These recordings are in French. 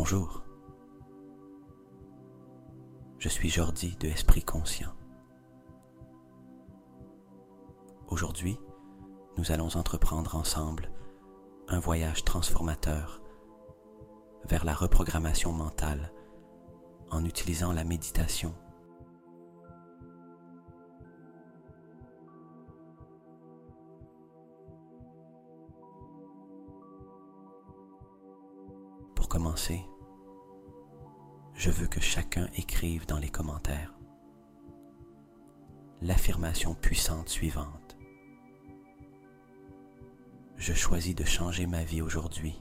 Bonjour, je suis Jordi de Esprit Conscient. Aujourd'hui, nous allons entreprendre ensemble un voyage transformateur vers la reprogrammation mentale en utilisant la méditation. Pour commencer, je veux que chacun écrive dans les commentaires l'affirmation puissante suivante. Je choisis de changer ma vie aujourd'hui.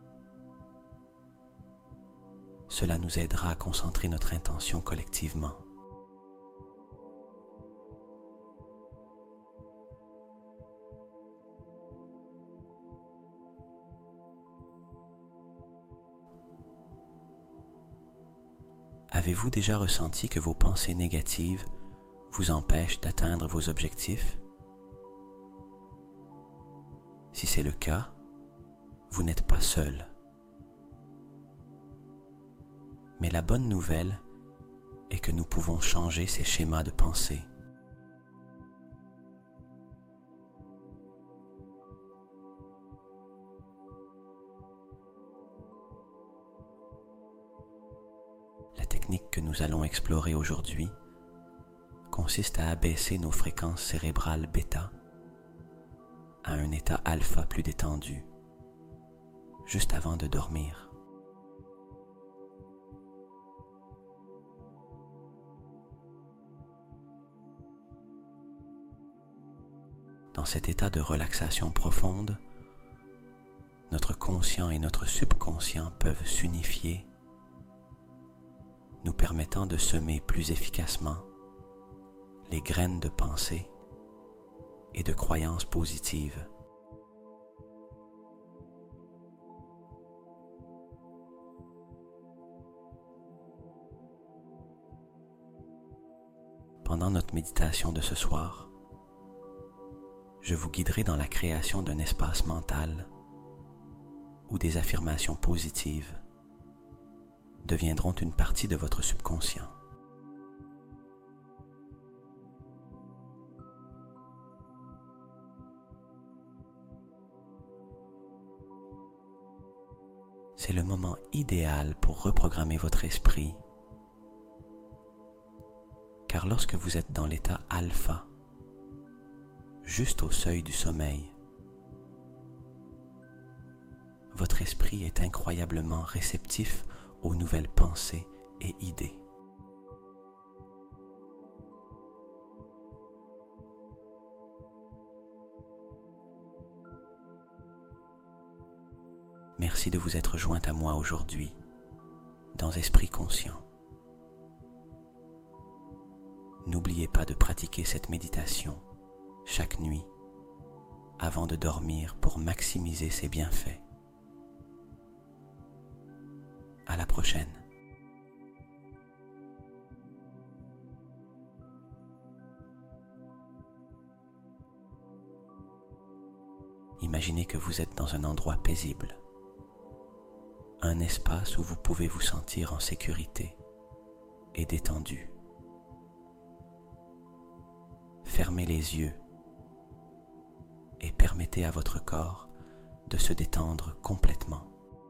Cela nous aidera à concentrer notre intention collectivement. Avez-vous déjà ressenti que vos pensées négatives vous empêchent d'atteindre vos objectifs? Si c'est le cas, vous n'êtes pas seul. Mais la bonne nouvelle est que nous pouvons changer ces schémas de pensée. La technique que nous allons explorer aujourd'hui consiste à abaisser nos fréquences cérébrales bêta à un état alpha plus détendu, juste avant de dormir. Dans cet état de relaxation profonde, notre conscient et notre subconscient peuvent s'unifier, nous permettant de semer plus efficacement les graines de pensée et de croyances positives. Pendant notre méditation de ce soir, je vous guiderai dans la création d'un espace mental où des affirmations positives deviendront une partie de votre subconscient. C'est le moment idéal pour reprogrammer votre esprit, car lorsque vous êtes dans l'état alpha, juste au seuil du sommeil, votre esprit est incroyablement réceptif aux nouvelles pensées et idées. Merci de vous être joint à moi aujourd'hui, dans Esprit Conscient. N'oubliez pas de pratiquer cette méditation chaque nuit avant de dormir pour maximiser ses bienfaits. À la prochaine. Imaginez que vous êtes dans un endroit paisible, un espace où vous pouvez vous sentir en sécurité et détendu. Fermez les yeux et permettez à votre corps de se détendre complètement.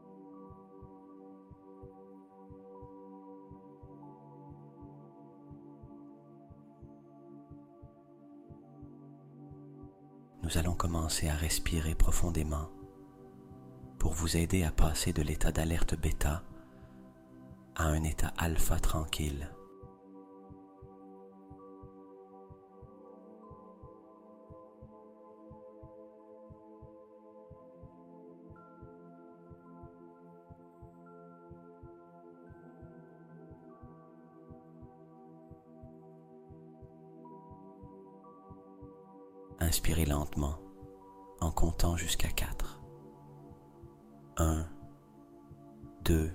Nous allons commencer à respirer profondément pour vous aider à passer de l'état d'alerte bêta à un état alpha tranquille. Inspirez lentement en comptant jusqu'à 4. 1, 2,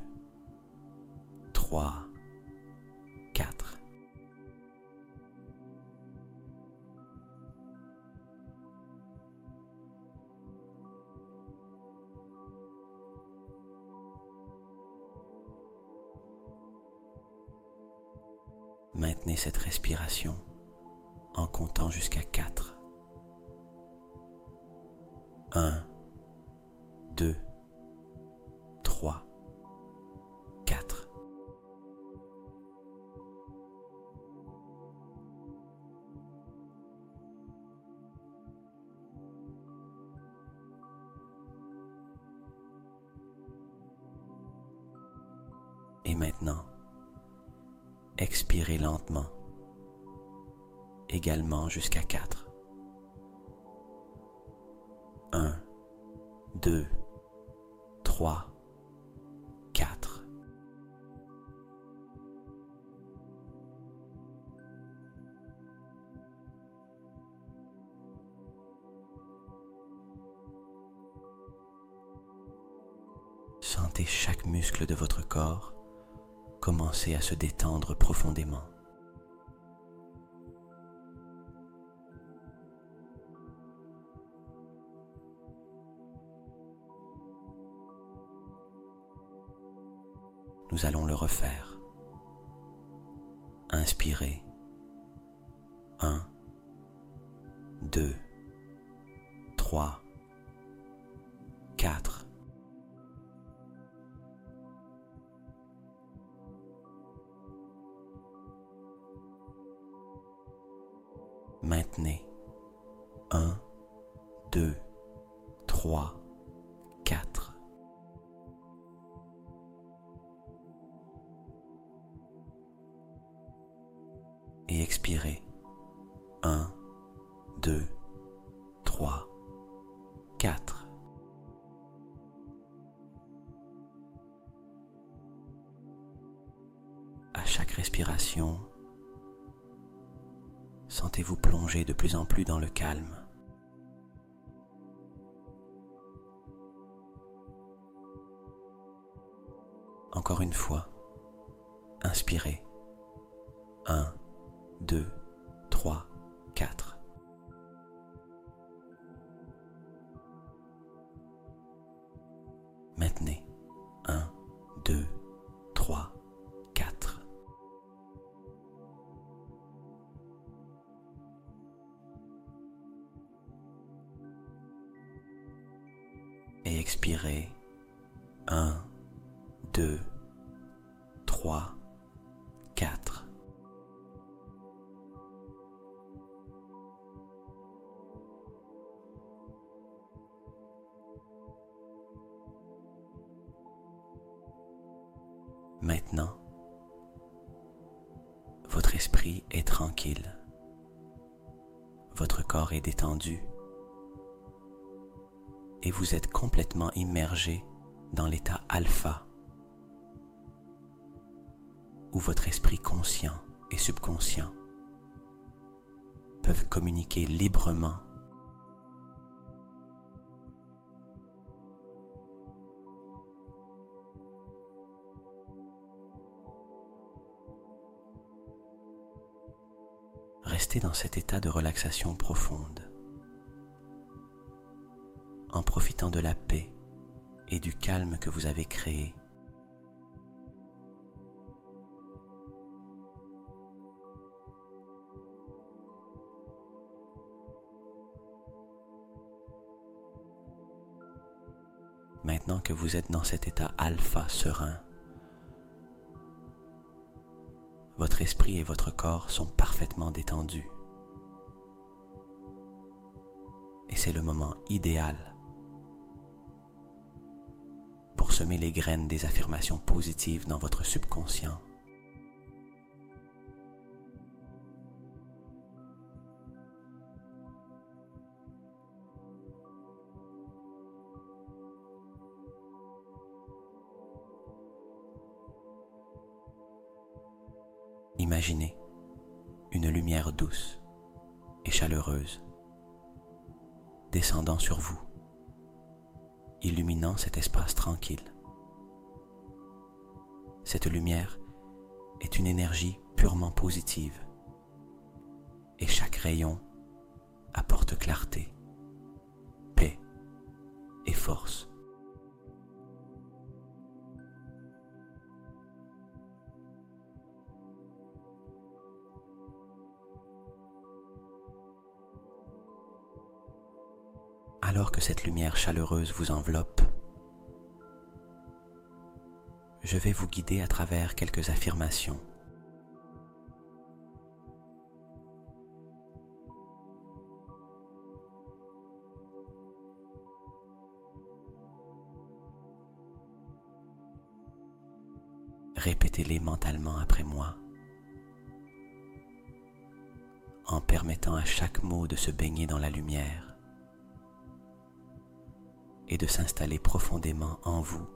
3, 4. Maintenez cette respiration en comptant jusqu'à 4. 1, 2, 3, 4. Et maintenant, expirez lentement, également jusqu'à 4. 1, 2, 3, 4. Sentez chaque muscle de votre corps commencer à se détendre profondément. Nous allons le refaire. Inspirez. 1, 2, 3, 4. Maintenez. 1, 2, 3, 4. Et expirez. 1, 2, 3, 4. À chaque respiration, sentez-vous plonger de plus en plus dans le calme. Encore une fois, inspirez. 1, 2, 3, 4. Maintenez. 1, 2, 3, 4. Et expirez. 1, 2, 3, 4. Maintenant, votre esprit est tranquille. Votre corps est détendu. Et vous êtes complètement immergé dans l'état alpha, où votre esprit conscient et subconscient peuvent communiquer librement. Restez dans cet état de relaxation profonde, en profitant de la paix et du calme que vous avez créé. Maintenant que vous êtes dans cet état alpha serein, votre esprit et votre corps sont parfaitement détendus. Et c'est le moment idéal pour semer les graines des affirmations positives dans votre subconscient. Imaginez une lumière douce et chaleureuse descendant sur vous, illuminant cet espace tranquille. Cette lumière est une énergie purement positive et chaque rayon apporte clarté, paix et force. Alors que cette lumière chaleureuse vous enveloppe, je vais vous guider à travers quelques affirmations. Répétez-les mentalement après moi, en permettant à chaque mot de se baigner dans la lumière et de s'installer profondément en vous.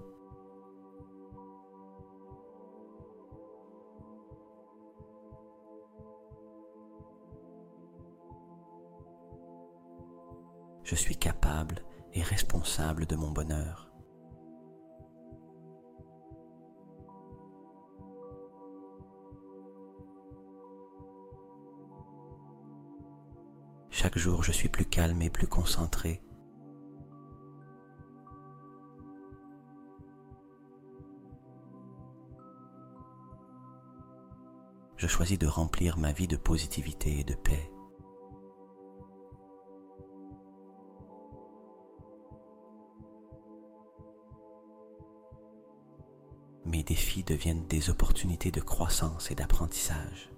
Je suis capable et responsable de mon bonheur. Chaque jour, je suis plus calme et plus concentré. Je choisis de remplir ma vie de positivité et de paix. Mes défis deviennent des opportunités de croissance et d'apprentissage.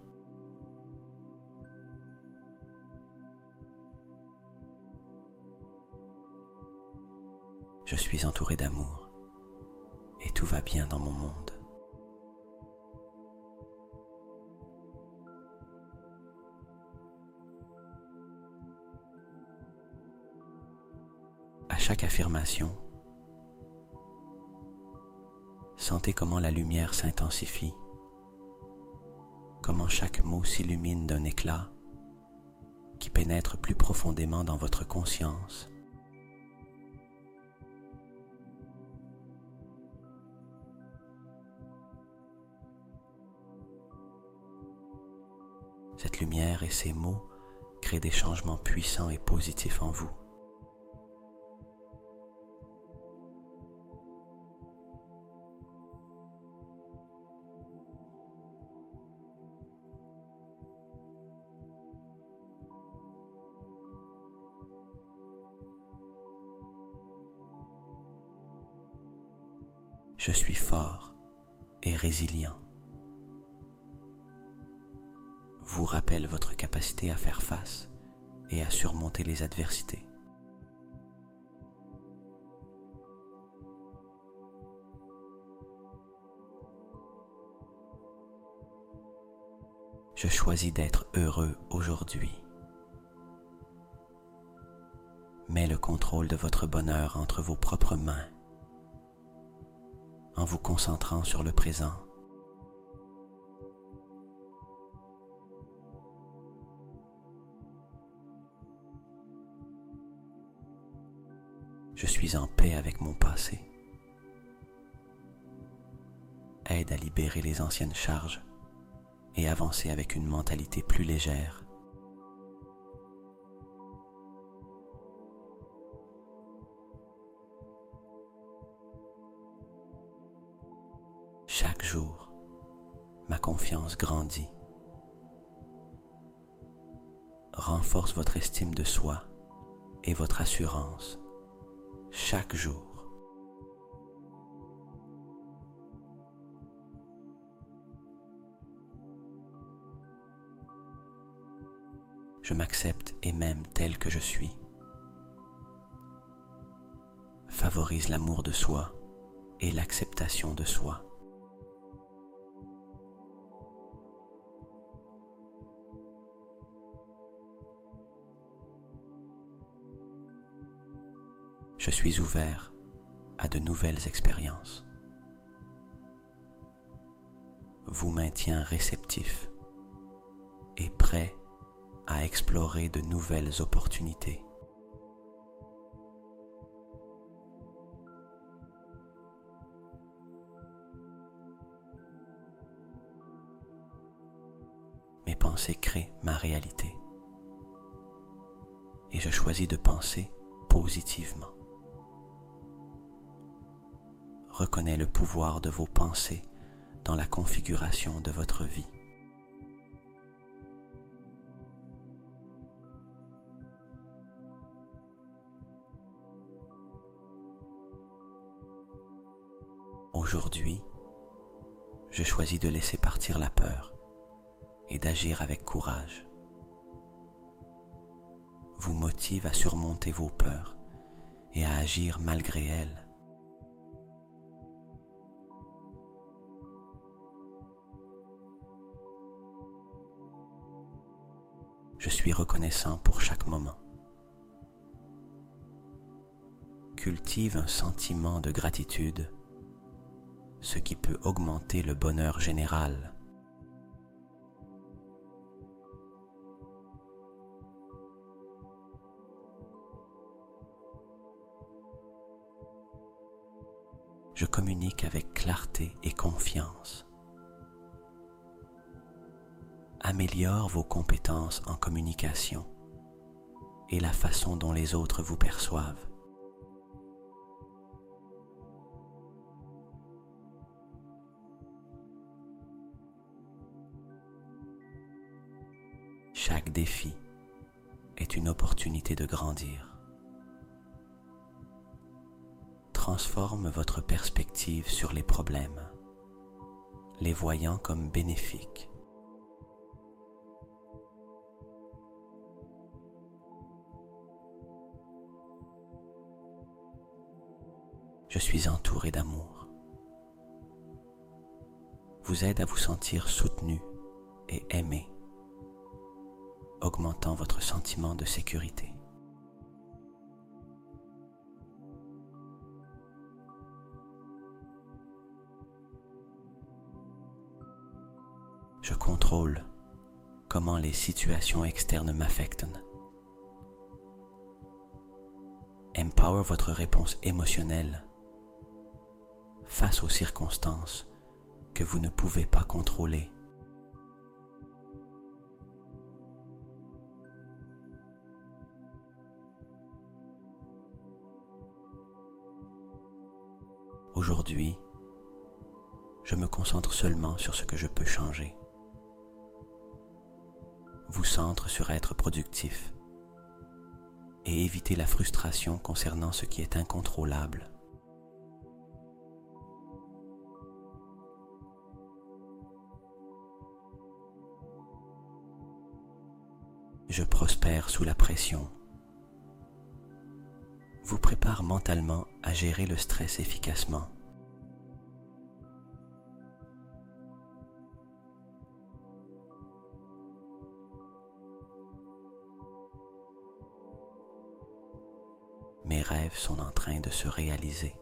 Je suis entouré d'amour et tout va bien dans mon monde. À chaque affirmation, sentez comment la lumière s'intensifie, comment chaque mot s'illumine d'un éclat qui pénètre plus profondément dans votre conscience. Cette lumière et ces mots créent des changements puissants et positifs en vous. Je suis fort et résilient. Vous rappelle votre capacité à faire face et à surmonter les adversités. Je choisis d'être heureux aujourd'hui. Mets le contrôle de votre bonheur entre vos propres mains, en vous concentrant sur le présent. Je suis en paix avec mon passé. Aide à libérer les anciennes charges et avancer avec une mentalité plus légère. Chaque jour, ma confiance grandit. Renforce votre estime de soi et votre assurance chaque jour. Je m'accepte et m'aime tel que je suis. Favorise l'amour de soi et l'acceptation de soi. Je suis ouvert à de nouvelles expériences. Vous maintient réceptif et prêt à explorer de nouvelles opportunités. Mes pensées créent ma réalité et je choisis de penser positivement. Reconnais le pouvoir de vos pensées dans la configuration de votre vie. Aujourd'hui, je choisis de laisser partir la peur et d'agir avec courage. Vous motive à surmonter vos peurs et à agir malgré elles. Je suis reconnaissant pour chaque moment. Cultive un sentiment de gratitude, ce qui peut augmenter le bonheur général. Je communique avec clarté et confiance. Améliore vos compétences en communication et la façon dont les autres vous perçoivent. Chaque défi est une opportunité de grandir. Transforme votre perspective sur les problèmes, les voyant comme bénéfiques. Je suis entouré d'amour. Vous aide à vous sentir soutenu et aimé, augmentant votre sentiment de sécurité. Je contrôle comment les situations externes m'affectent. Empower votre réponse émotionnelle face aux circonstances que vous ne pouvez pas contrôler. Aujourd'hui, je me concentre seulement sur ce que je peux changer. Vous centre sur être productif et éviter la frustration concernant ce qui est incontrôlable. Je prospère sous la pression. Vous prépare mentalement à gérer le stress efficacement. Mes rêves sont en train de se réaliser.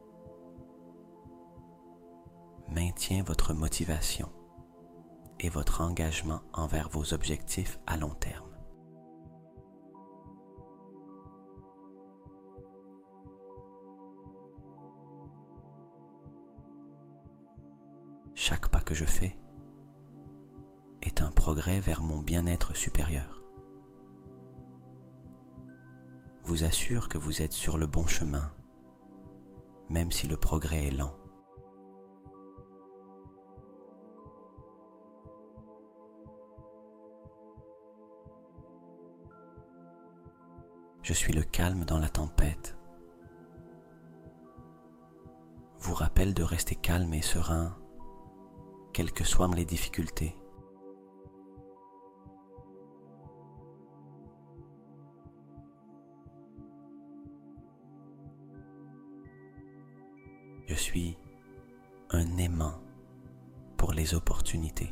Maintiens votre motivation et votre engagement envers vos objectifs à long terme. Chaque pas que je fais est un progrès vers mon bien-être supérieur. Vous assure que vous êtes sur le bon chemin, même si le progrès est lent. Je suis le calme dans la tempête. Vous rappelle de rester calme et serein, quelles que soient les difficultés. Je suis un aimant pour les opportunités.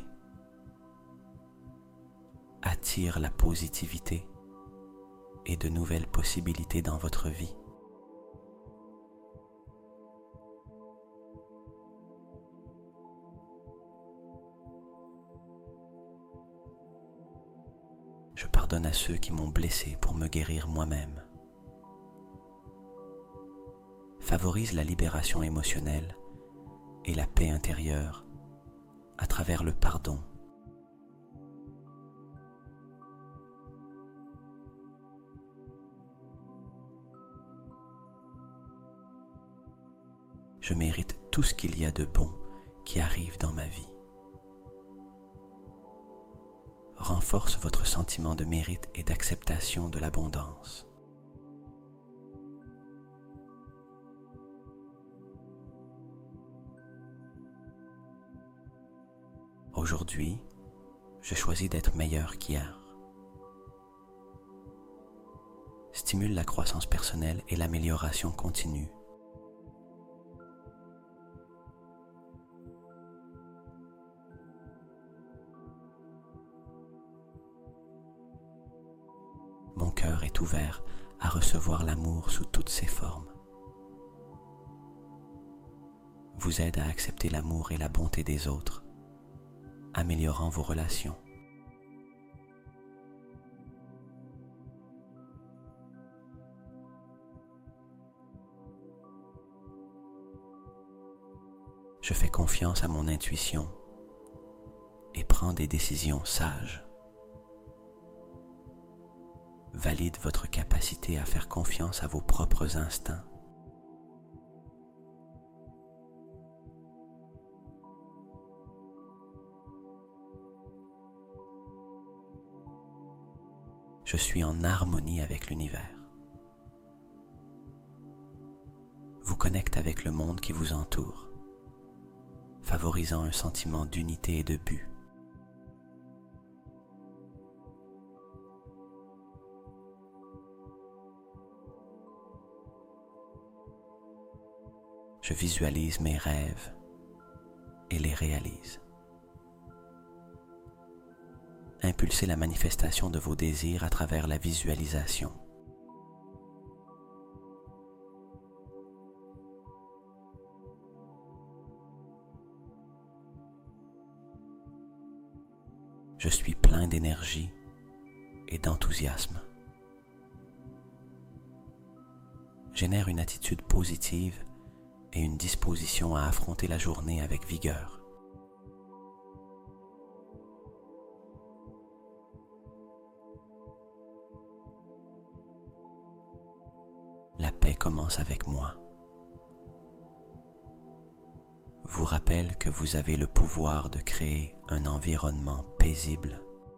Attire la positivité et de nouvelles possibilités dans votre vie. Je pardonne à ceux qui m'ont blessé pour me guérir moi-même. Favorise la libération émotionnelle et la paix intérieure à travers le pardon. Je mérite tout ce qu'il y a de bon qui arrive dans ma vie. Renforce votre sentiment de mérite et d'acceptation de l'abondance. Aujourd'hui, je choisis d'être meilleur qu'hier. Stimule la croissance personnelle et l'amélioration continue. Mon cœur est ouvert à recevoir l'amour sous toutes ses formes. Vous aide à accepter l'amour et la bonté des autres, améliorant vos relations. Je fais confiance à mon intuition et prends des décisions sages. Valide votre capacité à faire confiance à vos propres instincts. Je suis en harmonie avec l'univers. Vous connectez avec le monde qui vous entoure, favorisant un sentiment d'unité et de but. Je visualise mes rêves et les réalise. Impulsez la manifestation de vos désirs à travers la visualisation. Je suis plein d'énergie et d'enthousiasme. Génère une attitude positive et une disposition à affronter la journée avec vigueur. La paix commence avec moi. Vous rappelle que vous avez le pouvoir de créer un environnement paisible.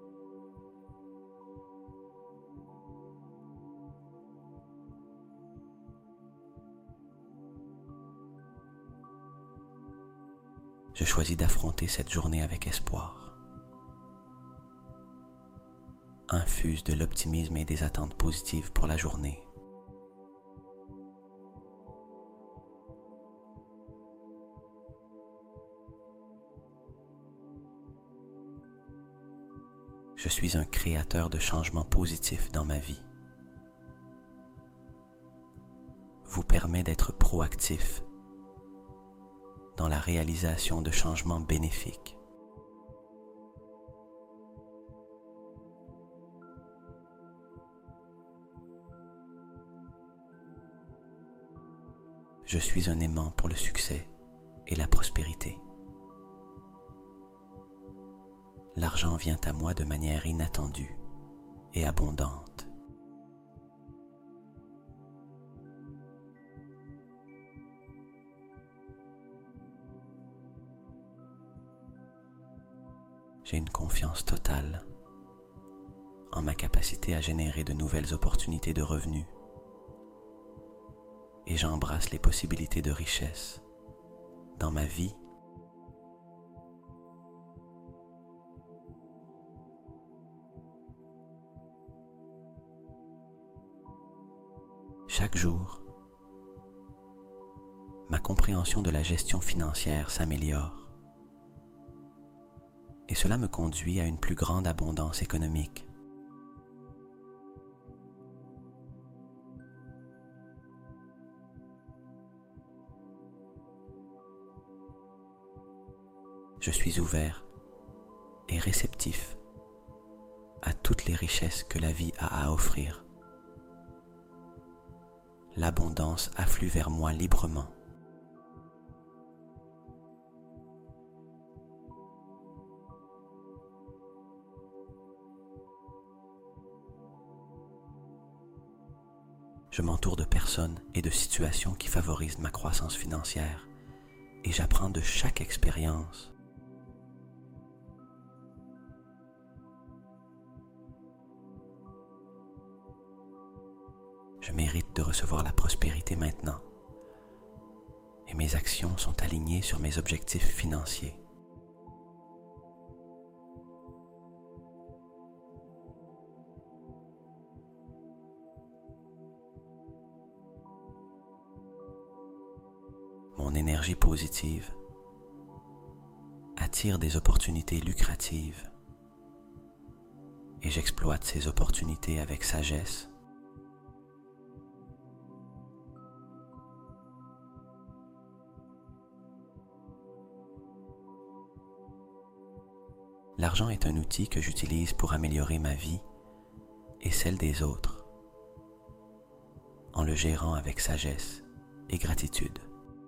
Je choisis d'affronter cette journée avec espoir. Infuse de l'optimisme et des attentes positives pour la journée. Je suis un créateur de changements positifs dans ma vie. Vous permet d'être proactif dans la réalisation de changements bénéfiques. Je suis un aimant pour le succès et la prospérité. L'argent vient à moi de manière inattendue et abondante. J'ai une confiance totale en ma capacité à générer de nouvelles opportunités de revenus et j'embrasse les possibilités de richesse dans ma vie chaque jour. Ma compréhension de la gestion financière s'améliore et cela me conduit à une plus grande abondance économique. Je suis ouvert et réceptif à toutes les richesses que la vie a à offrir. L'abondance afflue vers moi librement. Je m'entoure de personnes et de situations qui favorisent ma croissance financière et j'apprends de chaque expérience. Je mérite de recevoir la prospérité maintenant et mes actions sont alignées sur mes objectifs financiers. mon énergie positive attire des opportunités lucratives et j'exploite ces opportunités avec sagesse. L'argent est un outil que j'utilise pour améliorer ma vie et celle des autres, en le gérant avec sagesse et gratitude.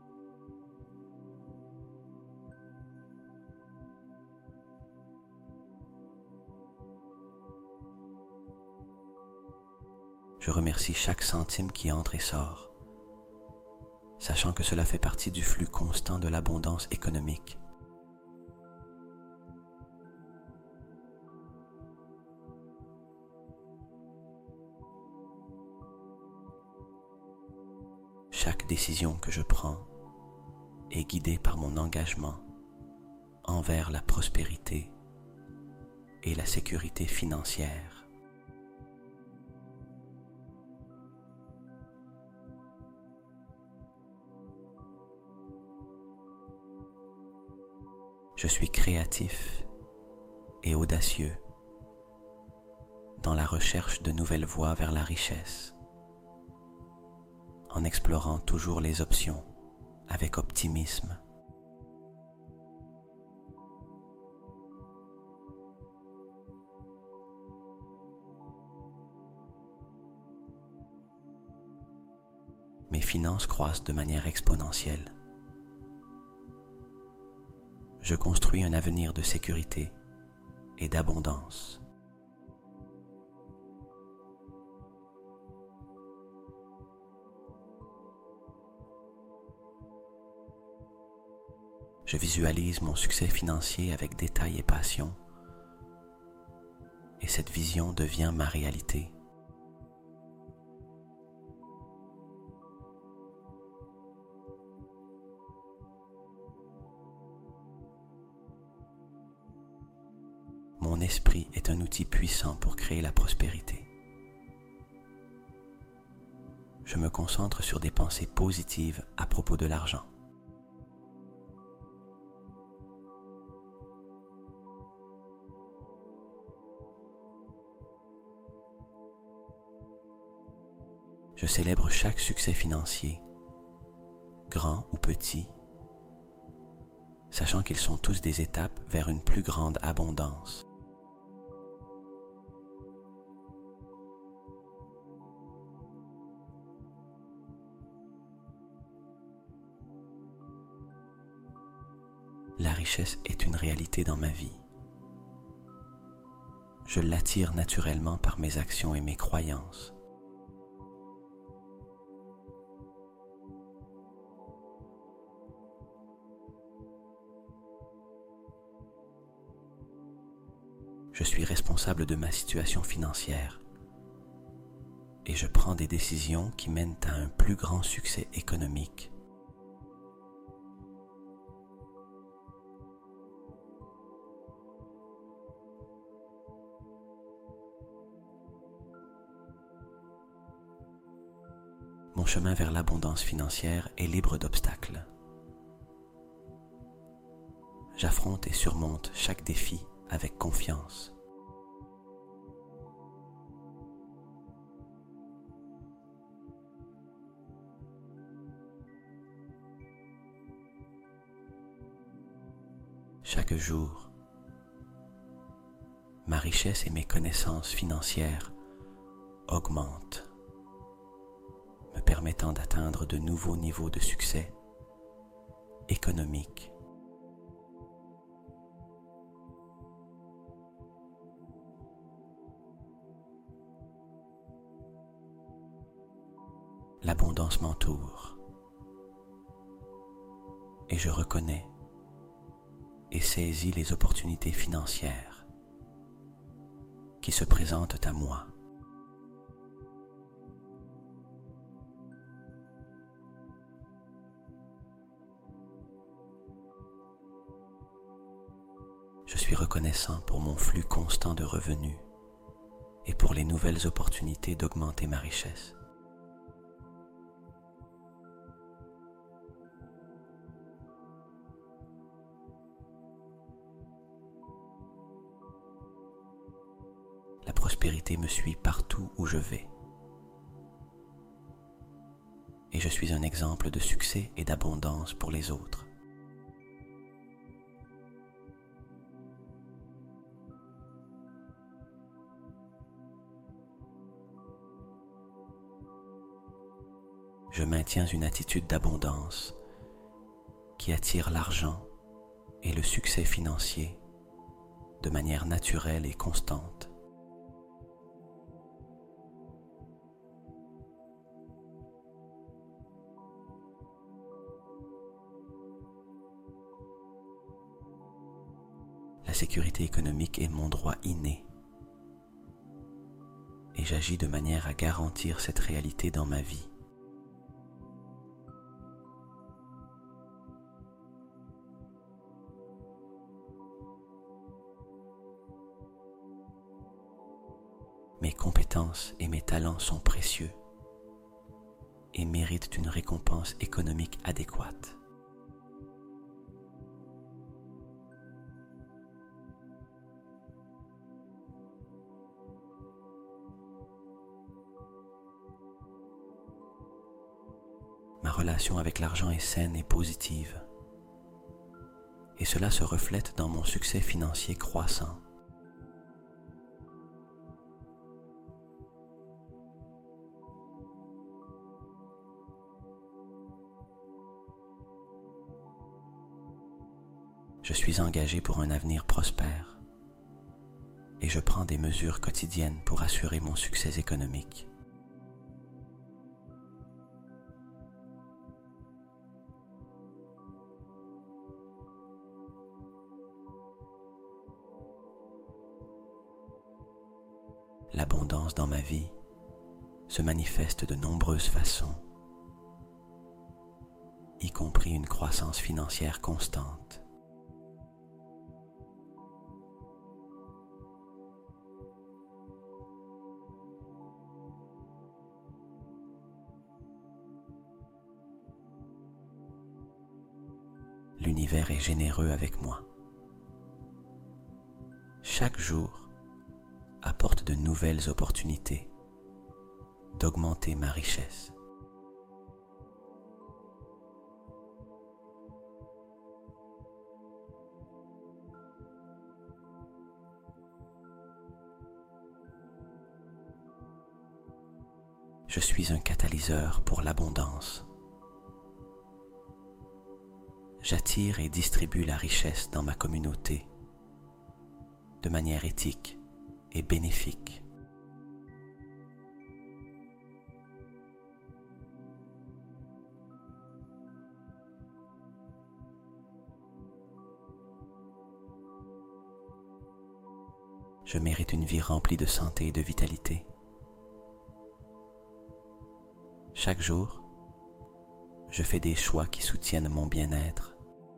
Je remercie chaque centime qui entre et sort, sachant que cela fait partie du flux constant de l'abondance économique. Chaque décision que je prends est guidée par mon engagement envers la prospérité et la sécurité financière. Je suis créatif et audacieux dans la recherche de nouvelles voies vers la richesse, en explorant toujours les options avec optimisme. Mes finances croissent de manière exponentielle. Je construis un avenir de sécurité et d'abondance. Je visualise mon succès financier avec détail et passion, et cette vision devient ma réalité. Mon esprit est un outil puissant pour créer la prospérité. Je me concentre sur des pensées positives à propos de l'argent. Je célèbre chaque succès financier, grand ou petit, sachant qu'ils sont tous des étapes vers une plus grande abondance. La richesse est une réalité dans ma vie. Je l'attire naturellement par mes actions et mes croyances. Je suis responsable de ma situation financière et je prends des décisions qui mènent à un plus grand succès économique. Mon chemin vers l'abondance financière est libre d'obstacles. J'affronte et surmonte chaque défi avec confiance. Chaque jour, ma richesse et mes connaissances financières augmentent, me permettant d'atteindre de nouveaux niveaux de succès économique. L'abondance m'entoure et je reconnais et saisis les opportunités financières qui se présentent à moi. Je suis reconnaissant pour mon flux constant de revenus et pour les nouvelles opportunités d'augmenter ma richesse. prospérité me suit partout où je vais. Et je suis un exemple de succès et d'abondance pour les autres. Je maintiens une attitude d'abondance qui attire l'argent et le succès financier de manière naturelle et constante. La sécurité économique est mon droit inné et j'agis de manière à garantir cette réalité dans ma vie. Mes compétences et mes talents sont précieux et méritent une récompense économique adéquate. Ma relation avec l'argent est saine et positive, et cela se reflète dans mon succès financier croissant. Je suis engagé pour un avenir prospère et je prends des mesures quotidiennes pour assurer mon succès économique. L'abondance dans ma vie se manifeste de nombreuses façons, y compris une croissance financière constante. L'univers est généreux avec moi. Chaque jour apporte de nouvelles opportunités d'augmenter ma richesse. Je suis un catalyseur pour l'abondance. J'attire et distribue la richesse dans ma communauté de manière éthique et bénéfique. Je mérite une vie remplie de santé et de vitalité. Chaque jour, je fais des choix qui soutiennent mon bien-être.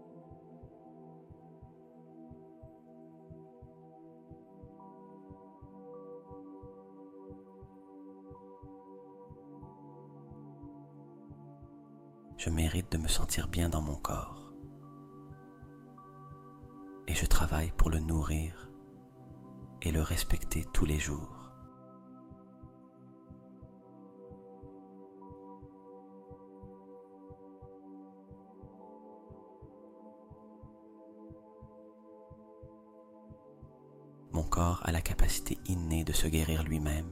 Je mérite de me sentir bien dans mon corps. Et je travaille pour le nourrir et le respecter tous les jours. Mon corps a la capacité innée de se guérir lui-même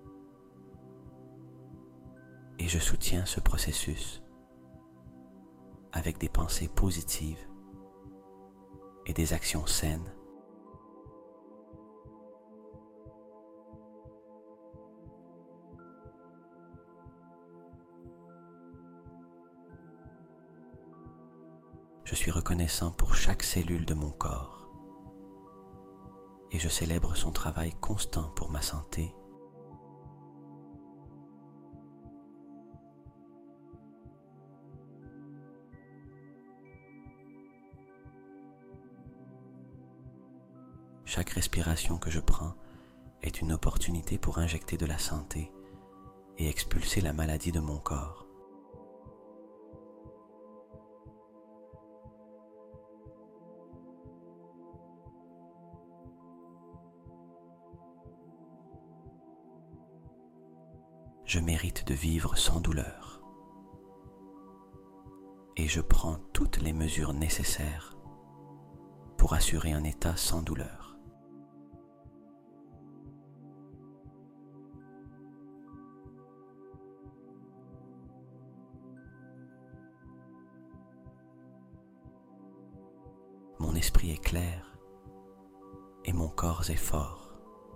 et je soutiens ce processus avec des pensées positives et des actions saines. Je suis reconnaissant pour chaque cellule de mon corps et je célèbre son travail constant pour ma santé. Chaque respiration que je prends est une opportunité pour injecter de la santé et expulser la maladie de mon corps. Je mérite de vivre sans douleur. Et je prends toutes les mesures nécessaires pour assurer un état sans douleur. Mon esprit est clair et mon corps est fort.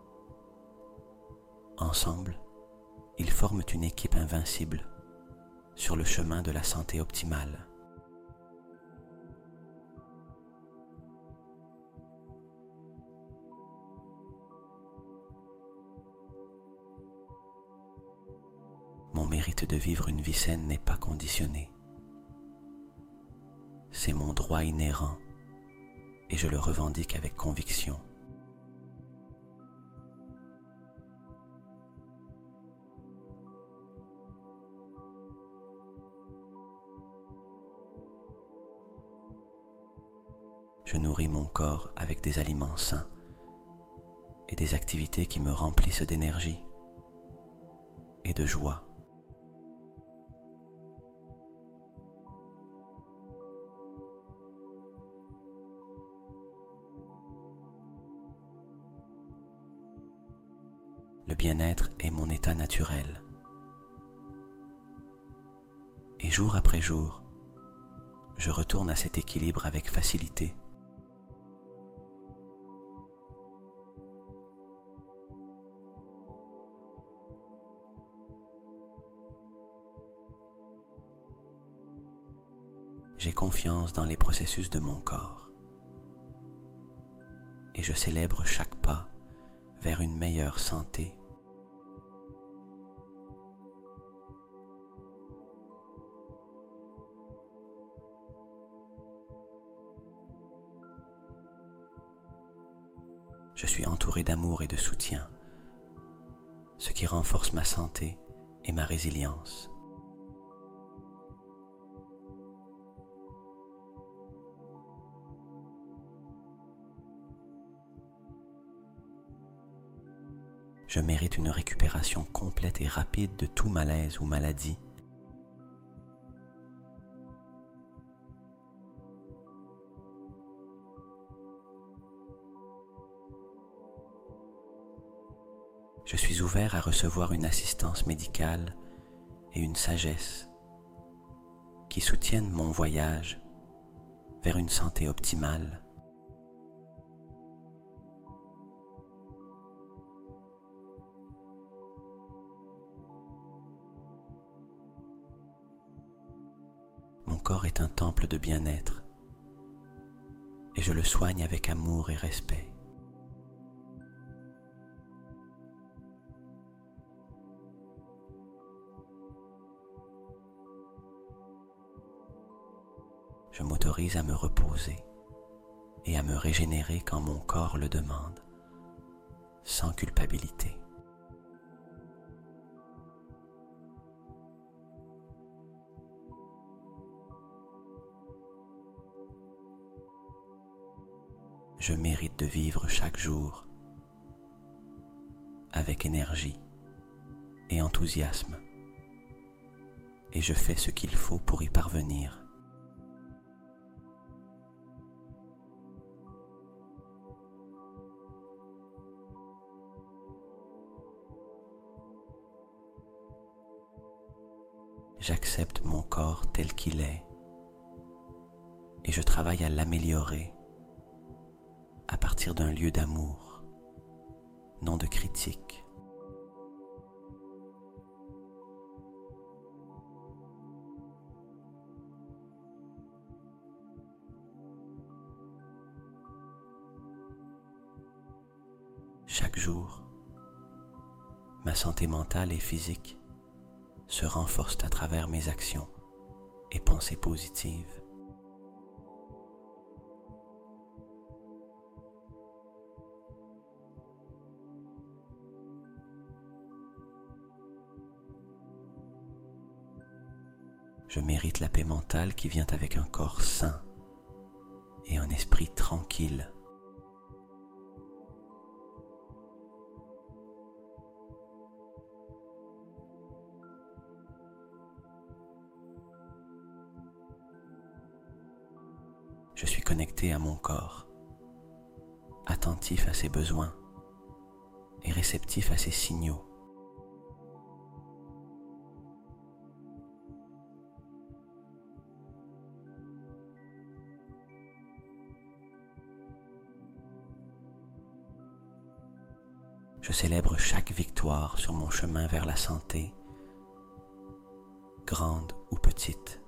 Ensemble, ils forment une équipe invincible sur le chemin de la santé optimale. Mon mérite de vivre une vie saine n'est pas conditionné. C'est mon droit inhérent et je le revendique avec conviction. Je nourris mon corps avec des aliments sains et des activités qui me remplissent d'énergie et de joie. Le bien-être est mon état naturel. Et jour après jour, je retourne à cet équilibre avec facilité. J'ai confiance dans les processus de mon corps et je célèbre chaque pas vers une meilleure santé. Je suis entouré d'amour et de soutien, ce qui renforce ma santé et ma résilience. Je mérite une récupération complète et rapide de tout malaise ou maladie. Je suis ouvert à recevoir une assistance médicale et une sagesse qui soutiennent mon voyage vers une santé optimale. Mon corps est un temple de bien-être et je le soigne avec amour et respect. Je m'autorise à me reposer et à me régénérer quand mon corps le demande, sans culpabilité. Je mérite de vivre chaque jour avec énergie et enthousiasme, et je fais ce qu'il faut pour y parvenir. J'accepte mon corps tel qu'il est et je travaille à l'améliorer à partir d'un lieu d'amour, non de critique. Chaque jour, ma santé mentale et physique se renforcent à travers mes actions et pensées positives. Je mérite la paix mentale qui vient avec un corps sain et un esprit tranquille. Je suis connecté à mon corps, attentif à ses besoins et réceptif à ses signaux. Je célèbre chaque victoire sur mon chemin vers la santé, grande ou petite.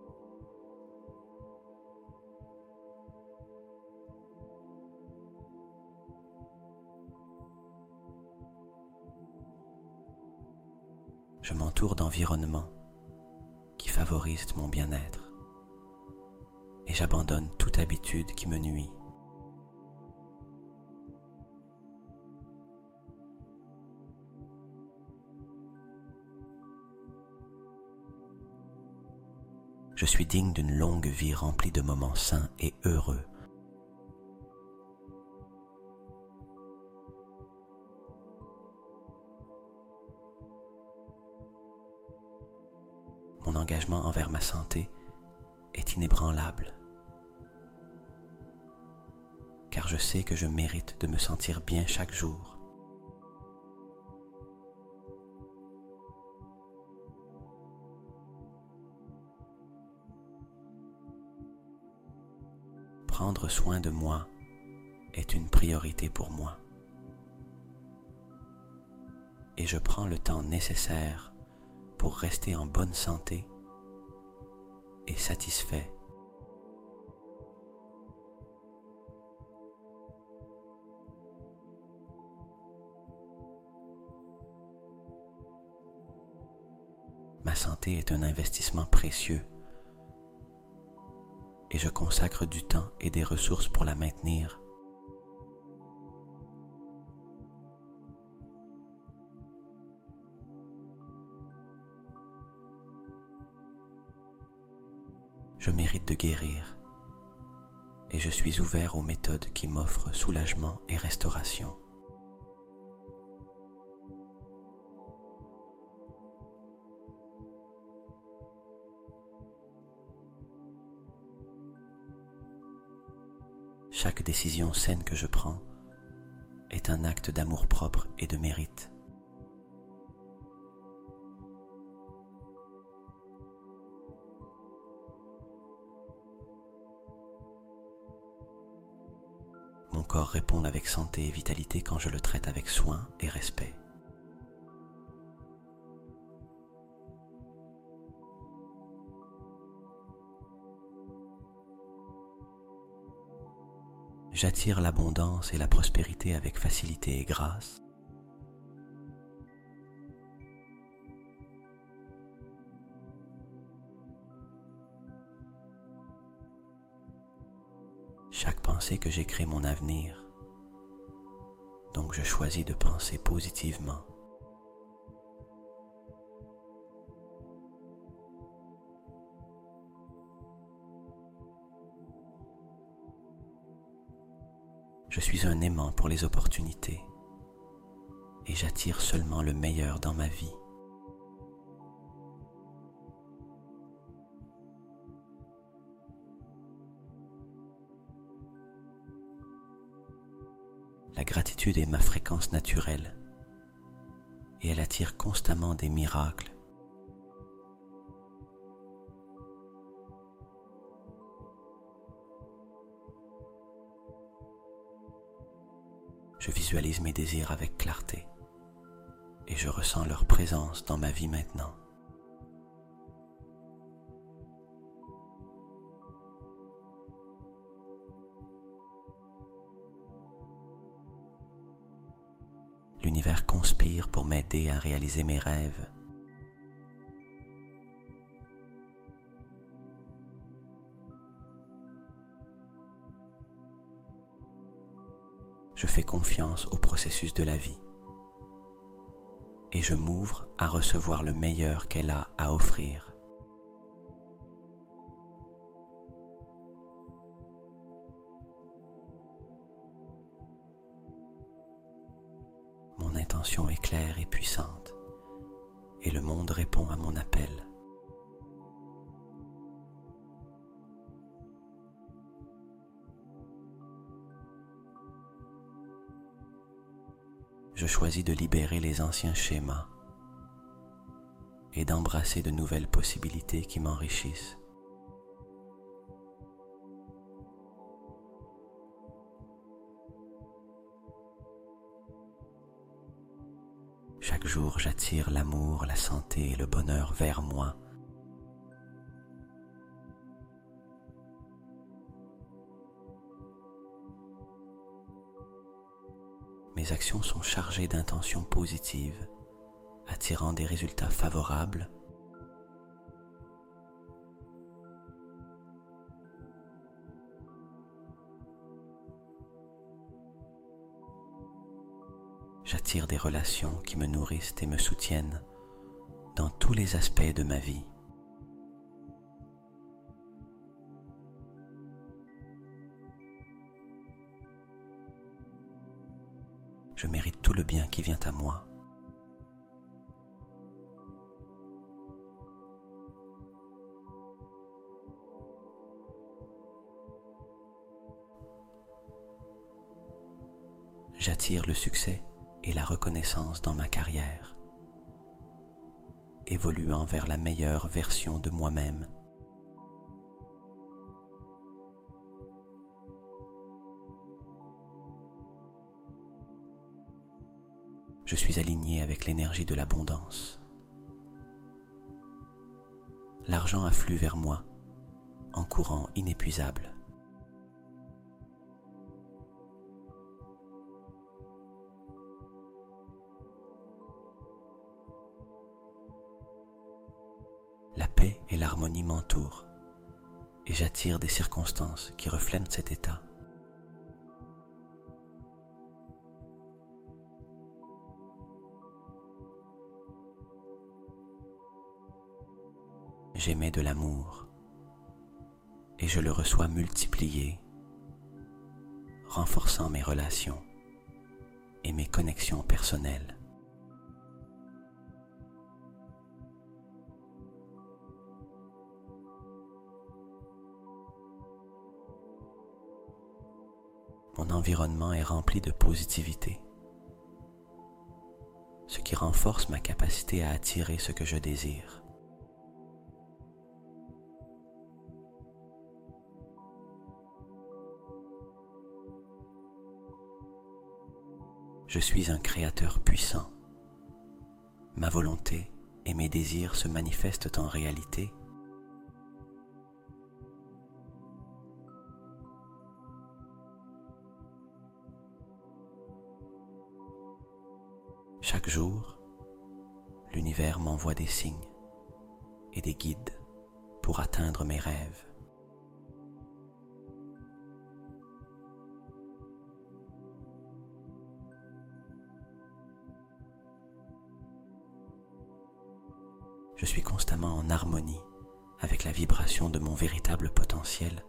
Je m'entoure d'environnements qui favorisent mon bien-être et j'abandonne toute habitude qui me nuit. Je suis digne d'une longue vie remplie de moments sains et heureux. Mon engagement envers ma santé est inébranlable, car je sais que je mérite de me sentir bien chaque jour. Prendre soin de moi est une priorité pour moi. Et je prends le temps nécessaire pour rester en bonne santé et satisfait. Ma santé est un investissement précieux et je consacre du temps et des ressources pour la maintenir. Je mérite de guérir et je suis ouvert aux méthodes qui m'offrent soulagement et restauration. Chaque décision saine que je prends est un acte d'amour-propre et de mérite. Mon corps répond avec santé et vitalité quand je le traite avec soin et respect. J'attire l'abondance et la prospérité avec facilité et grâce. Chaque pensée que j'ai crée mon avenir, donc je choisis de penser positivement. Je suis un aimant pour les opportunités et j'attire seulement le meilleur dans ma vie. La gratitude est ma fréquence naturelle et elle attire constamment des miracles. Je visualise mes désirs avec clarté et je ressens leur présence dans ma vie maintenant. L'univers conspire pour m'aider à réaliser mes rêves. Je fais confiance au processus de la vie et je m'ouvre à recevoir le meilleur qu'elle a à offrir. Mon intention est claire et puissante et le monde répond à mon appel. je choisis de libérer les anciens schémas et d'embrasser de nouvelles possibilités qui m'enrichissent. Chaque jour, j'attire l'amour, la santé et le bonheur vers moi. Mes actions sont chargées d'intentions positives, attirant des résultats favorables. J'attire des relations qui me nourrissent et me soutiennent dans tous les aspects de ma vie. Je mérite tout le bien qui vient à moi. J'attire le succès et la reconnaissance dans ma carrière, évoluant vers la meilleure version de moi-même. Je suis aligné avec l'énergie de l'abondance. L'argent afflue vers moi en courant inépuisable. La paix et l'harmonie m'entourent et j'attire des circonstances qui reflètent cet état. J'émets de l'amour et je le reçois multiplié, renforçant mes relations et mes connexions personnelles. Mon environnement est rempli de positivité, ce qui renforce ma capacité à attirer ce que je désire. Je suis un créateur puissant. Ma volonté et mes désirs se manifestent en réalité. Chaque jour, l'univers m'envoie des signes et des guides pour atteindre mes rêves. Je suis constamment en harmonie avec la vibration de mon véritable potentiel.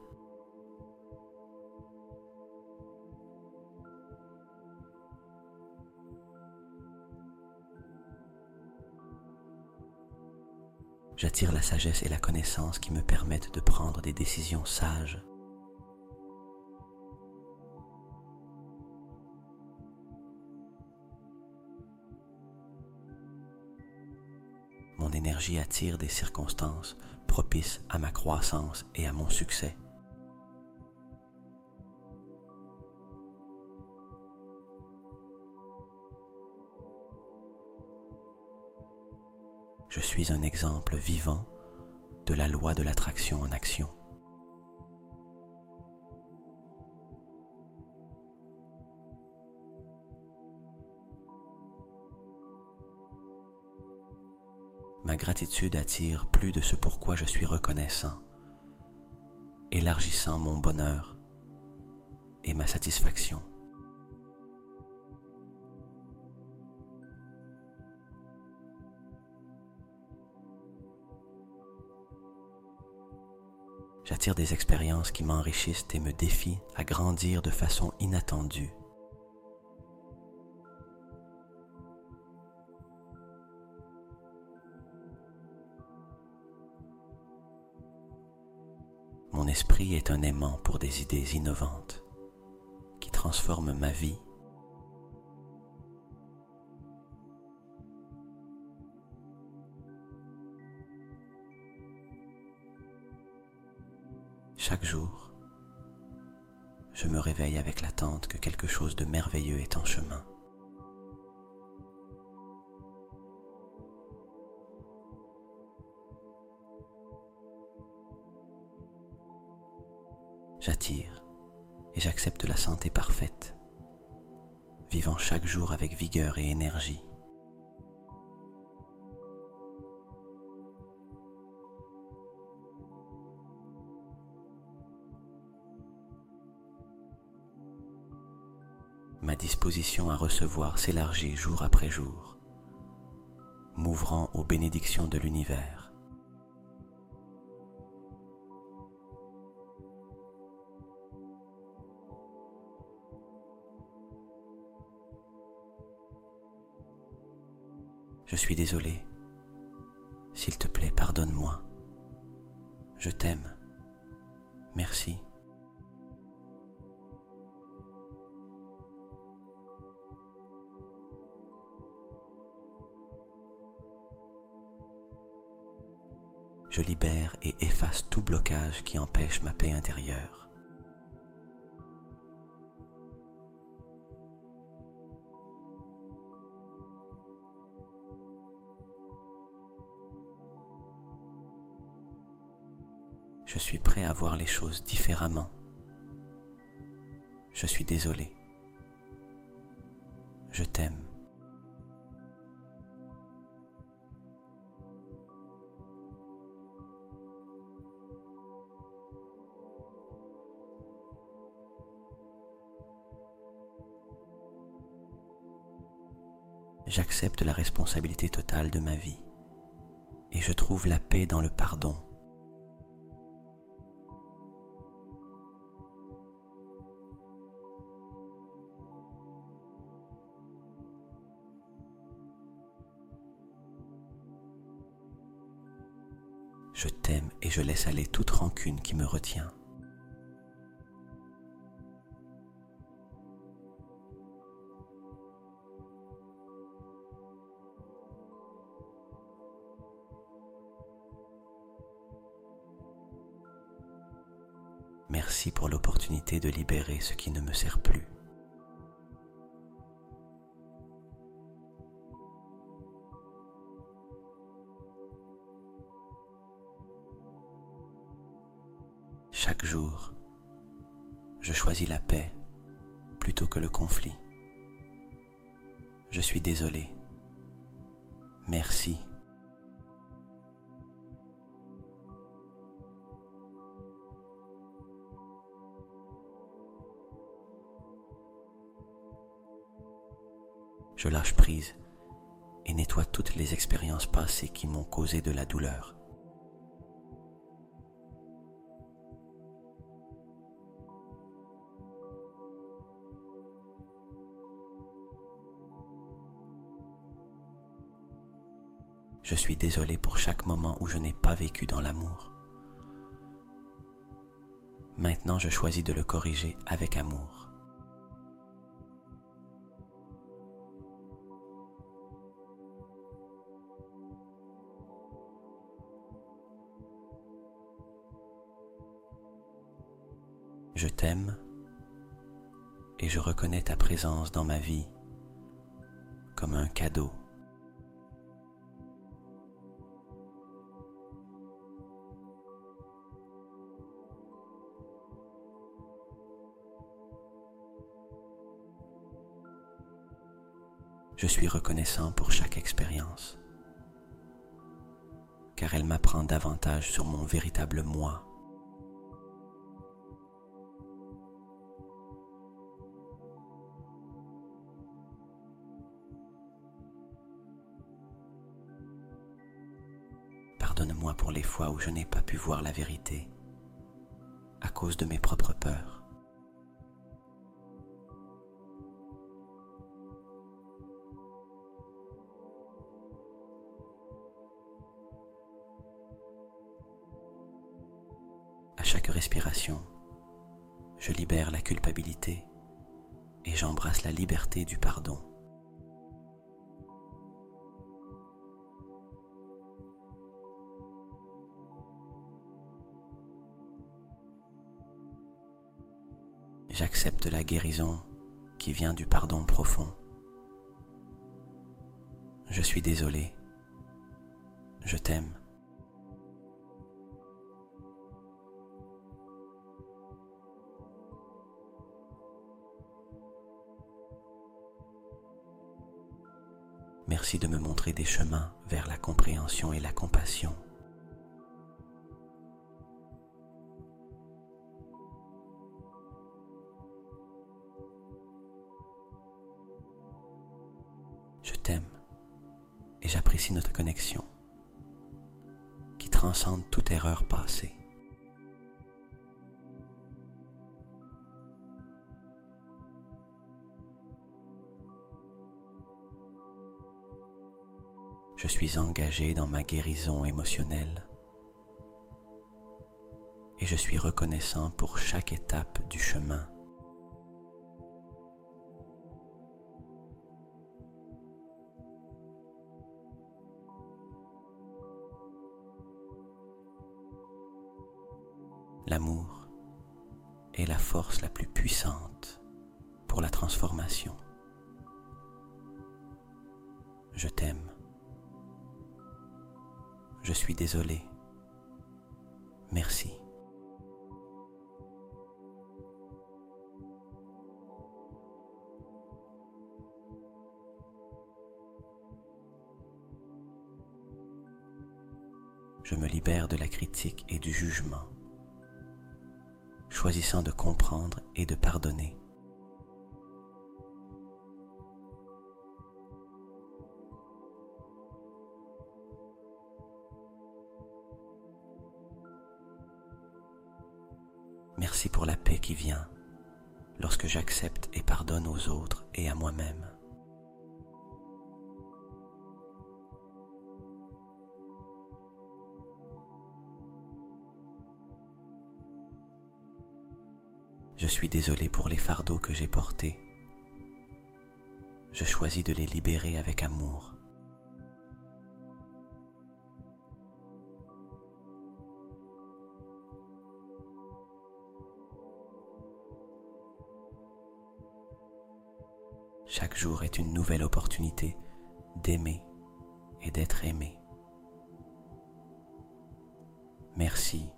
J'attire la sagesse et la connaissance qui me permettent de prendre des décisions sages. Mon énergie attire des circonstances propices à ma croissance et à mon succès. Je suis un exemple vivant de la loi de l'attraction en action. Ma gratitude attire plus de ce pourquoi je suis reconnaissant, élargissant mon bonheur et ma satisfaction. J'attire des expériences qui m'enrichissent et me défient à grandir de façon inattendue. Mon esprit est un aimant pour des idées innovantes qui transforment ma vie. Chaque jour, je me réveille avec l'attente que quelque chose de merveilleux est en chemin. J'attire et j'accepte la santé parfaite, vivant chaque jour avec vigueur et énergie. Ma disposition à recevoir s'élargit jour après jour, m'ouvrant aux bénédictions de l'univers. Je suis désolé. S'il te plaît, pardonne-moi. Je t'aime. Merci. Je libère et efface tout blocage qui empêche ma paix intérieure. Je suis prêt à voir les choses différemment. Je suis désolé. Je t'aime. J'accepte la responsabilité totale de ma vie et je trouve la paix dans le pardon. Je t'aime et je laisse aller toute rancune qui me retient. Merci pour l'opportunité de libérer ce qui ne me sert plus. Chaque jour, je choisis la paix plutôt que le conflit. Je suis désolé. Merci. Je lâche prise et nettoie toutes les expériences passées qui m'ont causé de la douleur. Je suis désolé pour chaque moment où je n'ai pas vécu dans l'amour. Maintenant, je choisis de le corriger avec amour. Je t'aime et je reconnais ta présence dans ma vie comme un cadeau. Je suis reconnaissant pour chaque expérience, car elle m'apprend davantage sur mon véritable moi. Pardonne-moi pour les fois où je n'ai pas pu voir la vérité à cause de mes propres peurs. À chaque respiration, je libère la culpabilité et j'embrasse la liberté du pardon. J'accepte la guérison qui vient du pardon profond. Je suis désolé. Je t'aime. Merci de me montrer des chemins vers la compréhension et la compassion. Je t'aime et j'apprécie notre connexion qui transcende toute erreur passée. Je suis engagé dans ma guérison émotionnelle et je suis reconnaissant pour chaque étape du chemin. L'amour est la force la plus puissante pour la transformation. Je t'aime. Je suis désolé. Merci. Je me libère de la critique et du jugement, choisissant de comprendre et de pardonner. Merci pour la paix qui vient lorsque j'accepte et pardonne aux autres et à moi-même. Je suis désolé pour les fardeaux que j'ai portés. Je choisis de les libérer avec amour. Chaque jour est une nouvelle opportunité d'aimer et d'être aimé. Merci.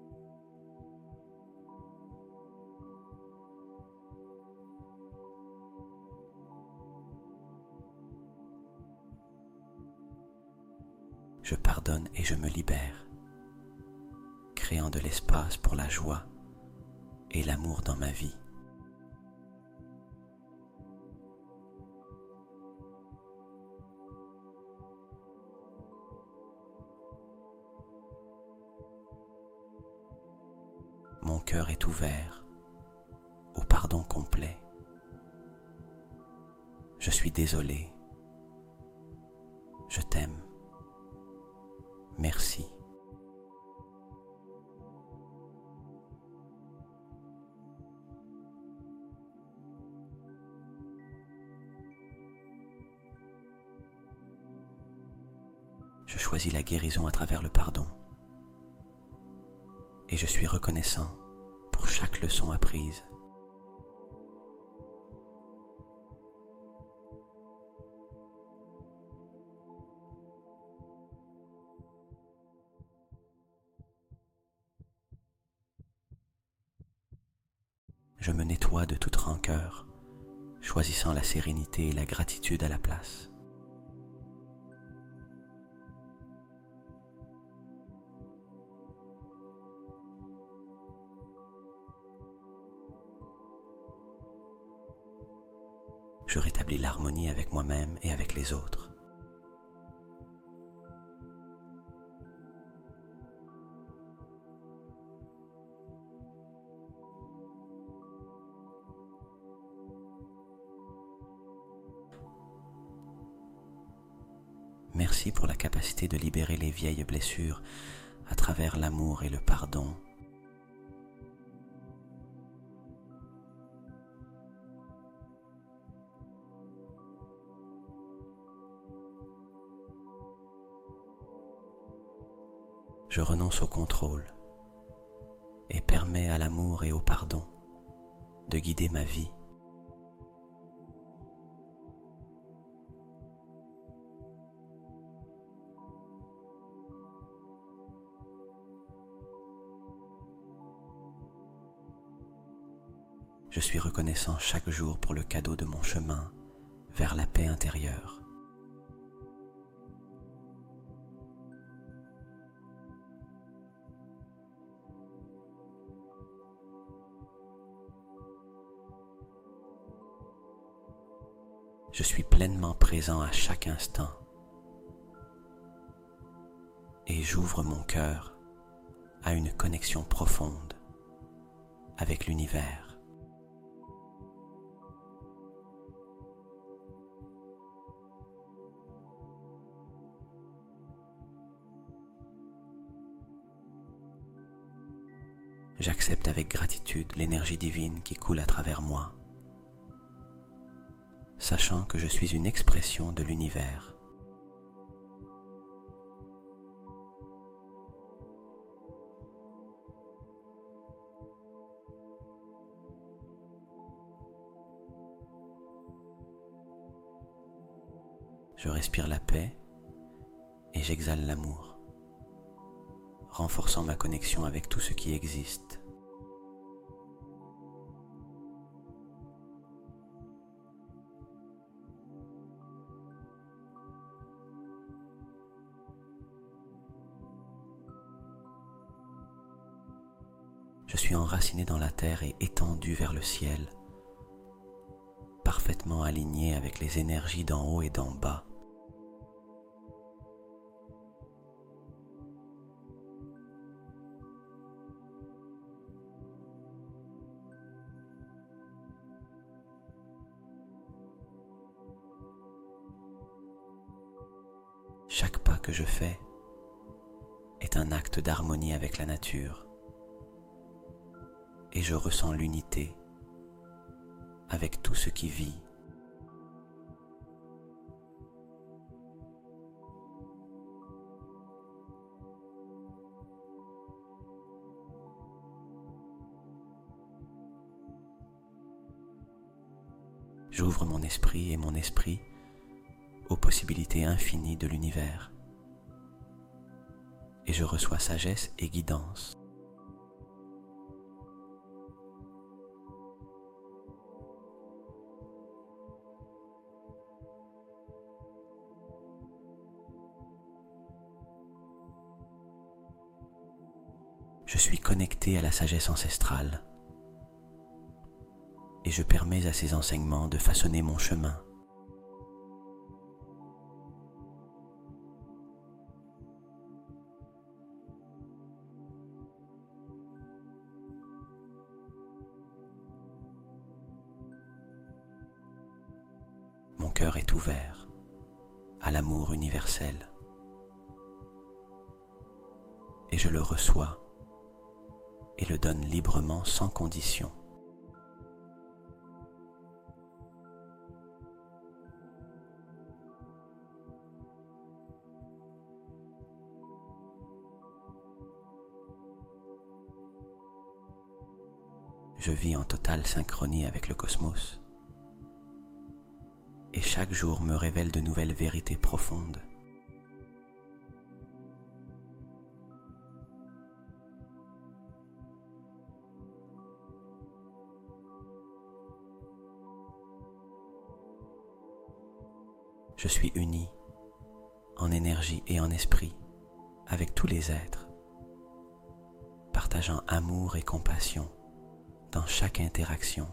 Je pardonne et je me libère, créant de l'espace pour la joie et l'amour dans ma vie. Mon cœur est ouvert au pardon complet. Je suis désolé. Je t'aime. Merci. Je choisis la guérison à travers le pardon. Et je suis reconnaissant pour chaque leçon apprise. Je me nettoie de toute rancœur, choisissant la sérénité et la gratitude à la place. Je rétablis l'harmonie avec moi-même et avec les autres. Merci pour la capacité de libérer les vieilles blessures à travers l'amour et le pardon. Je renonce au contrôle et permets à l'amour et au pardon de guider ma vie. Je suis reconnaissant chaque jour pour le cadeau de mon chemin vers la paix intérieure. Je suis pleinement présent à chaque instant et j'ouvre mon cœur à une connexion profonde avec l'univers. J'accepte avec gratitude l'énergie divine qui coule à travers moi, sachant que je suis une expression de l'univers. Je respire la paix et j'exhale l'amour, renforçant ma connexion avec tout ce qui existe. Je suis enraciné dans la terre et étendu vers le ciel, parfaitement aligné avec les énergies d'en haut et d'en bas. Chaque pas que je fais est un acte d'harmonie avec la nature et je ressens l'unité avec tout ce qui vit. J'ouvre mon esprit et mon esprit aux possibilités infinies de l'univers et je reçois sagesse et guidance. Je suis connecté à la sagesse ancestrale et je permets à ces enseignements de façonner mon chemin. Mon cœur est ouvert à l'amour universel et je le reçois et le donne librement sans condition. Je vis en totale synchronie avec le cosmos et chaque jour me révèle de nouvelles vérités profondes. Je suis uni en énergie et en esprit avec tous les êtres, partageant amour et compassion dans chaque interaction.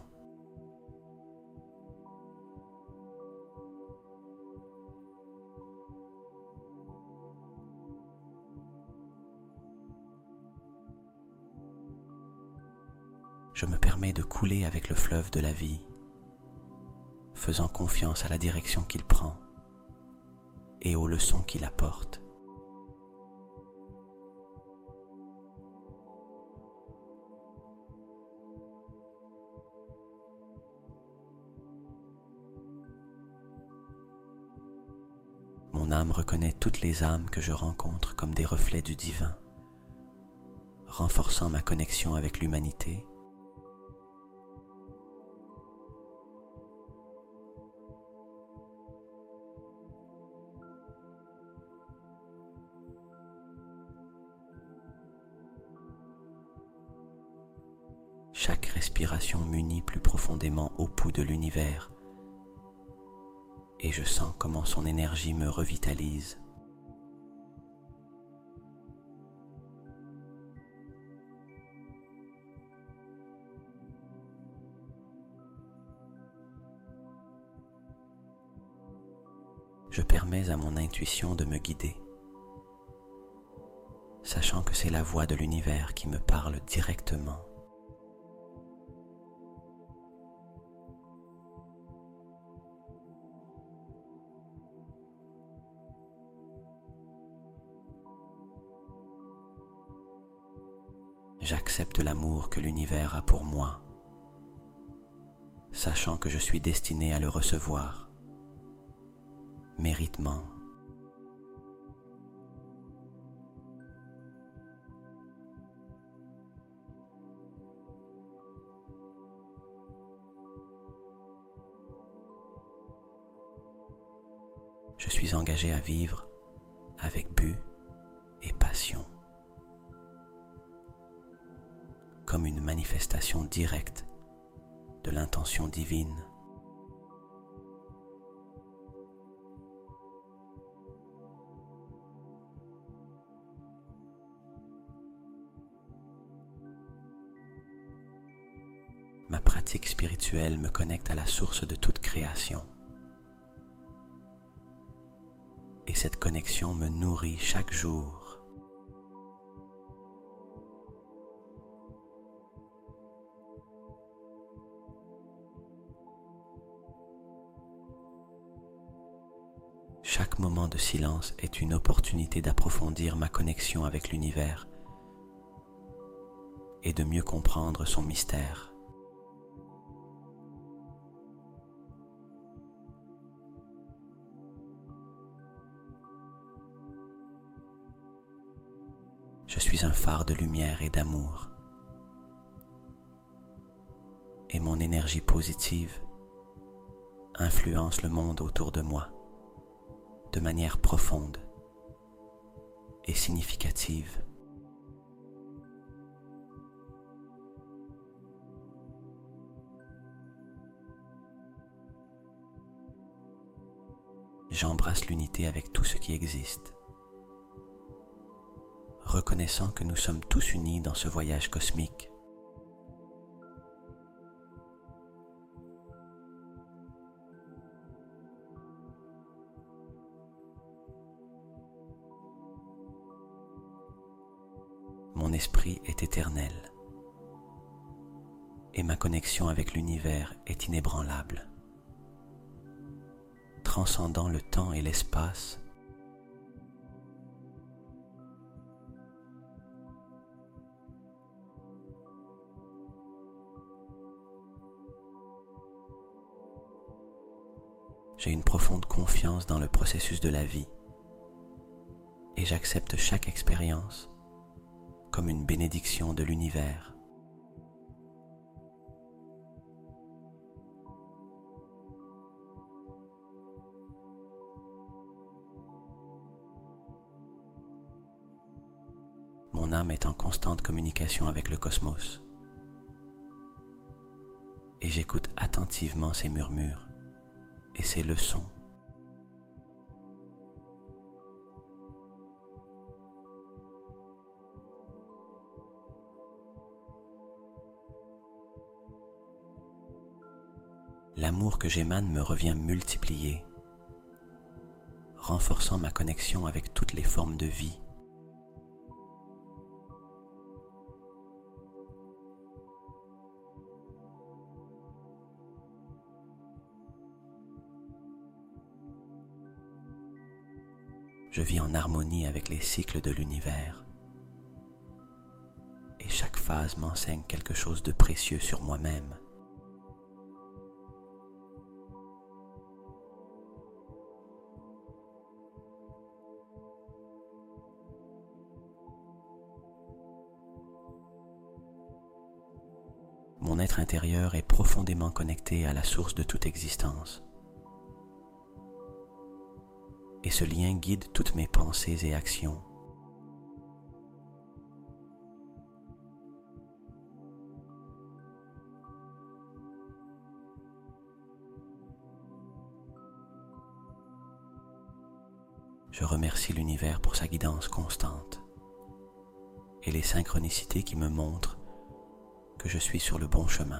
Je me permets de couler avec le fleuve de la vie, faisant confiance à la direction qu'il prend et aux leçons qu'il apporte. Mon âme reconnaît toutes les âmes que je rencontre comme des reflets du divin, renforçant ma connexion avec l'humanité chaque respiration m'unit plus profondément au pouls de l'univers et je sens comment son énergie me revitalise. Je permets à mon intuition de me guider, sachant que c'est la voix de l'univers qui me parle directement. J'accepte l'amour que l'univers a pour moi, sachant que je suis destiné à le recevoir méritement. Je suis engagé à vivre avec but et passion, comme une manifestation directe de l'intention divine. Ma pratique spirituelle me connecte à la source de toute création. Et cette connexion me nourrit chaque jour. Chaque moment de silence est une opportunité d'approfondir ma connexion avec l'univers et de mieux comprendre son mystère. Je suis un phare de lumière et d'amour, et mon énergie positive influence le monde autour de moi de manière profonde et significative. J'embrasse l'unité avec tout ce qui existe, reconnaissant que nous sommes tous unis dans ce voyage cosmique. Mon esprit est éternel et ma connexion avec l'univers est inébranlable. Transcendant le temps et l'espace, j'ai une profonde confiance dans le processus de la vie et j'accepte chaque expérience comme une bénédiction de l'univers. Mon âme est en constante communication avec le cosmos et j'écoute attentivement ses murmures et ses leçons. L'amour que j'émane me revient multiplié, renforçant ma connexion avec toutes les formes de vie. Je vis en harmonie avec les cycles de l'univers et chaque phase m'enseigne quelque chose de précieux sur moi-même. Mon être intérieur est profondément connecté à la source de toute existence. Et ce lien guide toutes mes pensées et actions. Je remercie l'univers pour sa guidance constante et les synchronicités qui me montrent que je suis sur le bon chemin.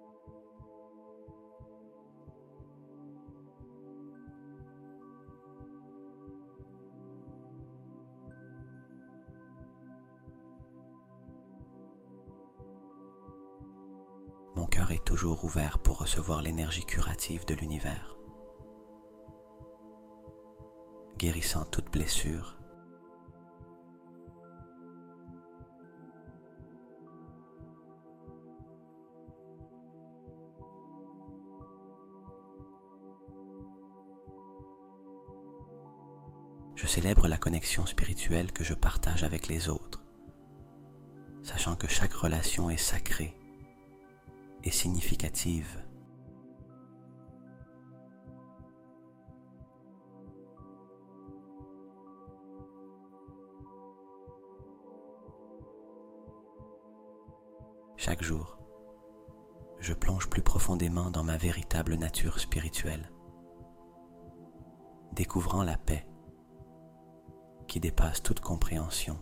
Mon cœur est toujours ouvert pour recevoir l'énergie curative de l'univers, guérissant toute blessure. Je célèbre la connexion spirituelle que je partage avec les autres, sachant que chaque relation est sacrée et significative. Chaque jour, je plonge plus profondément dans ma véritable nature spirituelle, découvrant la paix qui dépasse toute compréhension.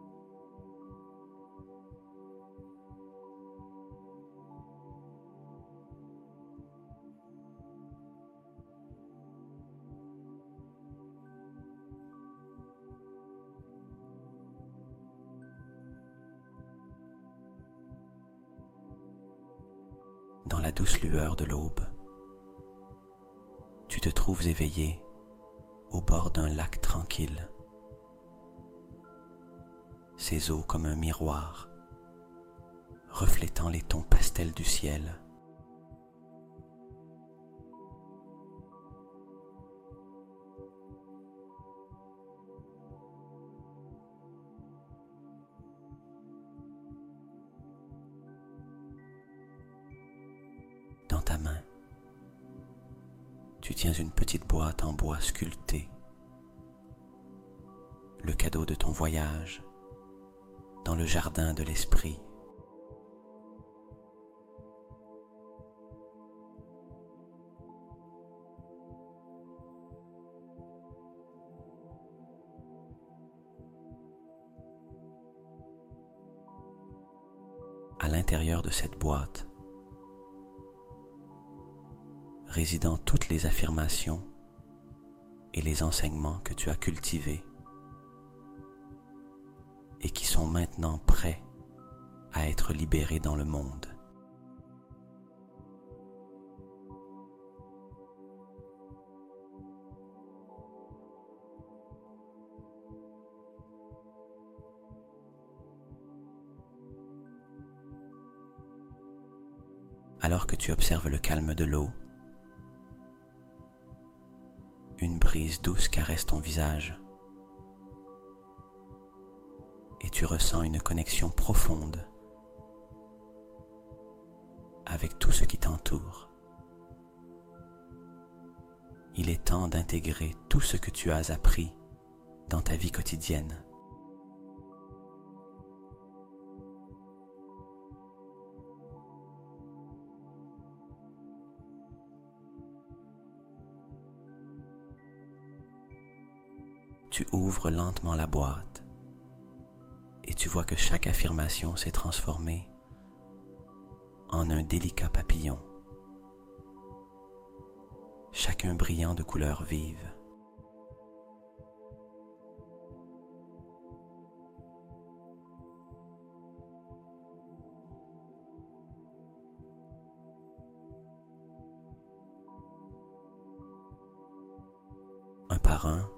Dans la douce lueur de l'aube, tu te trouves éveillé au bord d'un lac tranquille. Ses eaux comme un miroir, reflétant les tons pastels du ciel. Dans ta main, tu tiens une petite boîte en bois sculpté, le cadeau de ton voyage dans le jardin de l'esprit. À l'intérieur de cette boîte résident toutes les affirmations et les enseignements que tu as cultivés et qui sont maintenant prêts à être libérés dans le monde. Alors que tu observes le calme de l'eau, une brise douce caresse ton visage et tu ressens une connexion profonde avec tout ce qui t'entoure. Il est temps d'intégrer tout ce que tu as appris dans ta vie quotidienne. Tu ouvres lentement la boîte et tu vois que chaque affirmation s'est transformée en un délicat papillon, chacun brillant de couleurs vives. Un par un,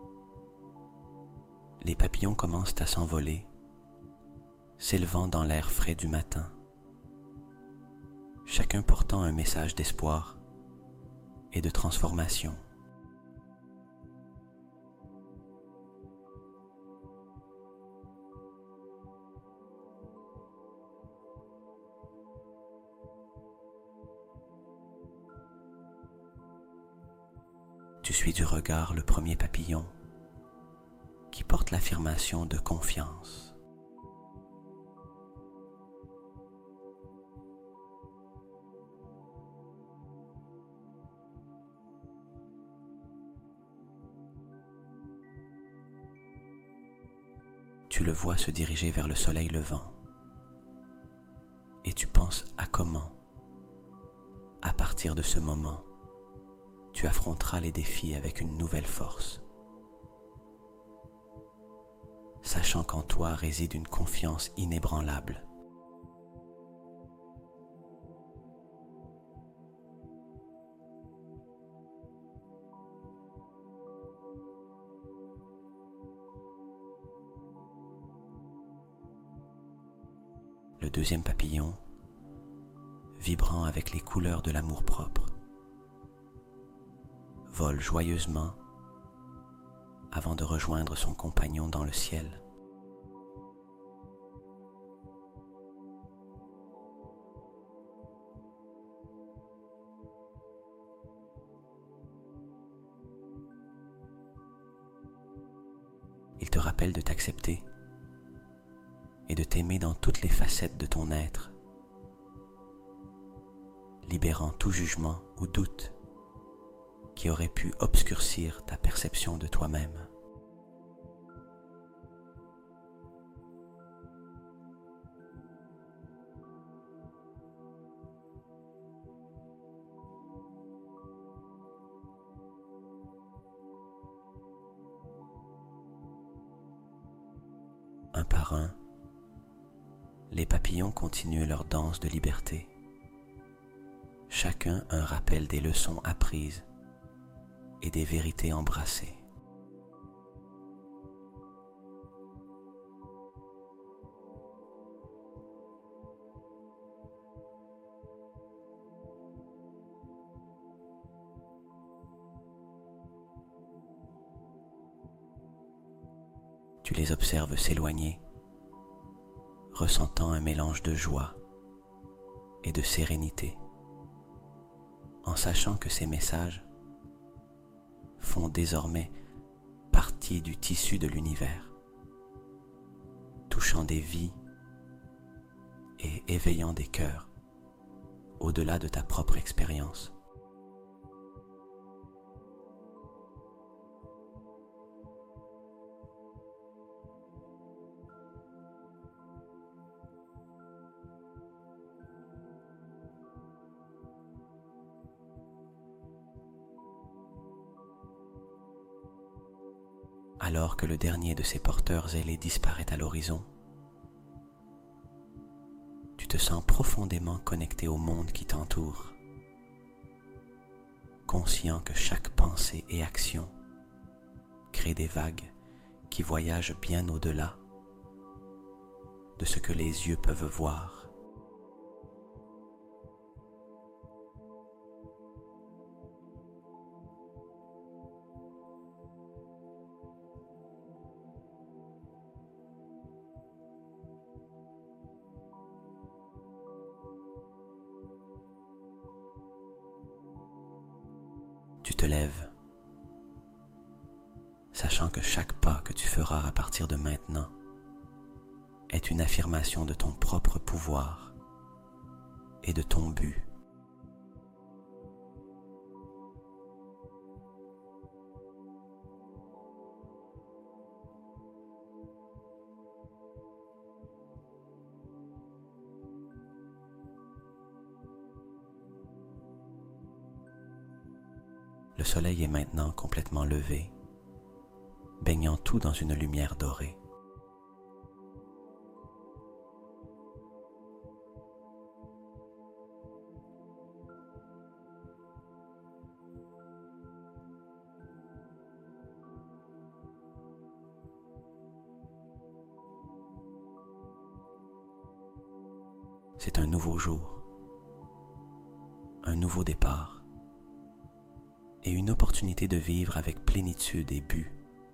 les papillons commencent à s'envoler, s'élevant dans l'air frais du matin, chacun portant un message d'espoir et de transformation. Tu suis du regard le premier papillon qui porte l'affirmation de confiance. tu le vois se diriger vers le soleil levant. Et tu penses à comment, à partir de ce moment, tu affronteras les défis avec une nouvelle force, sachant qu'en toi réside une confiance inébranlable. Le deuxième papillon, vibrant avec les couleurs de l'amour-propre, vole joyeusement avant de rejoindre son compagnon dans le ciel. Il te rappelle de t'accepter et de t'aimer dans toutes les facettes de ton être, libérant tout jugement ou doute qui aurait pu obscurcir ta perception de toi-même. Un par un, les papillons continuent leur danse de liberté, chacun un rappel des leçons apprises et des vérités embrassées. Tu les observes s'éloigner, ressentant un mélange de joie et de sérénité, en sachant que ces messages font désormais partie du tissu de l'univers, touchant des vies et éveillant des cœurs au-delà de ta propre expérience. Alors que le dernier de ces porteurs ailés disparaît à l'horizon, tu te sens profondément connecté au monde qui t'entoure, conscient que chaque pensée et action crée des vagues qui voyagent bien au-delà de ce que les yeux peuvent voir. Tu te lèves, sachant que chaque pas que tu feras à partir de maintenant est une affirmation de ton propre pouvoir et de ton but. Le soleil est maintenant complètement levé, baignant tout dans une lumière dorée. C'est un nouveau jour, un nouveau départ et une opportunité de vivre avec plénitude et but,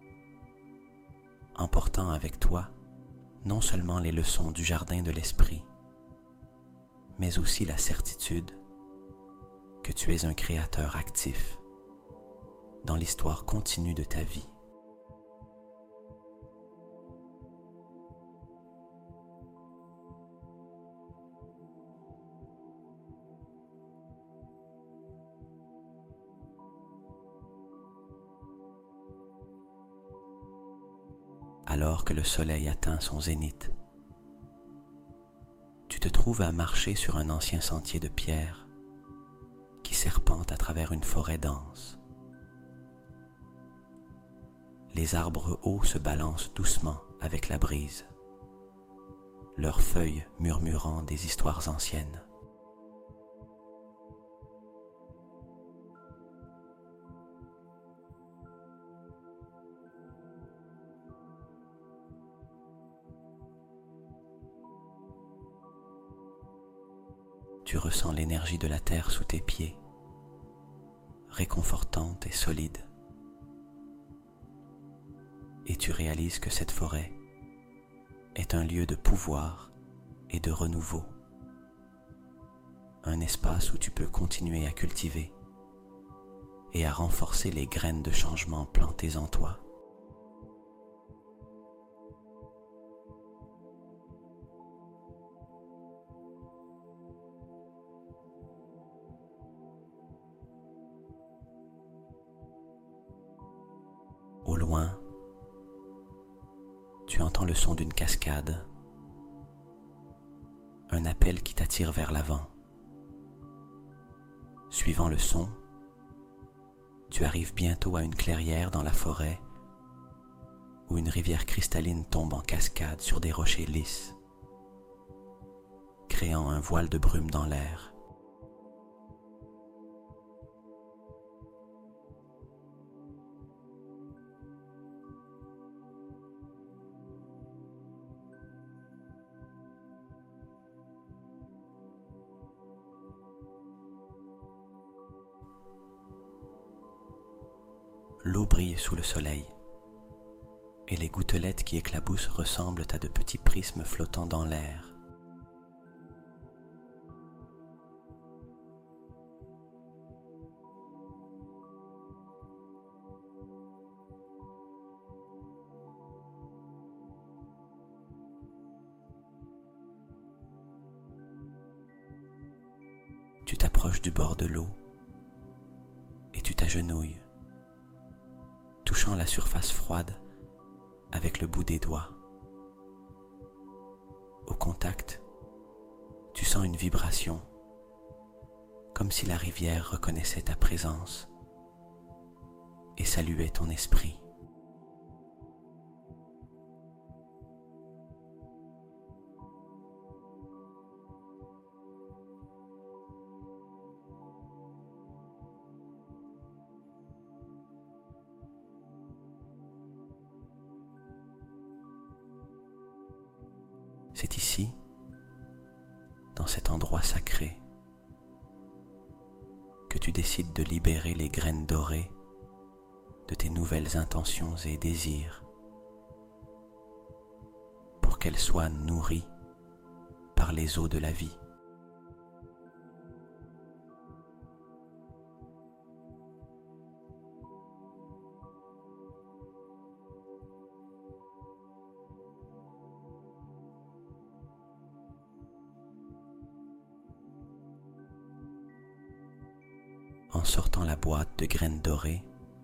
emportant avec toi non seulement les leçons du jardin de l'esprit, mais aussi la certitude que tu es un créateur actif dans l'histoire continue de ta vie. alors que le soleil atteint son zénith. Tu te trouves à marcher sur un ancien sentier de pierre qui serpente à travers une forêt dense. Les arbres hauts se balancent doucement avec la brise, leurs feuilles murmurant des histoires anciennes. Tu ressens l'énergie de la terre sous tes pieds, réconfortante et solide. Et tu réalises que cette forêt est un lieu de pouvoir et de renouveau. Un espace où tu peux continuer à cultiver et à renforcer les graines de changement plantées en toi. Au loin, tu entends le son d'une cascade, un appel qui t'attire vers l'avant. Suivant le son, tu arrives bientôt à une clairière dans la forêt où une rivière cristalline tombe en cascade sur des rochers lisses, créant un voile de brume dans l'air. L'eau brille sous le soleil, et les gouttelettes qui éclaboussent ressemblent à de petits prismes flottant dans l'air. Tu t'approches du bord de l'eau et tu t'agenouilles, touchant la surface froide avec le bout des doigts. Au contact, tu sens une vibration, comme si la rivière reconnaissait ta présence et saluait ton esprit. C'est ici, dans cet endroit sacré, que tu décides de libérer les graines dorées de tes nouvelles intentions et désirs pour qu'elles soient nourries par les eaux de la vie. En sortant la boîte de graines dorées,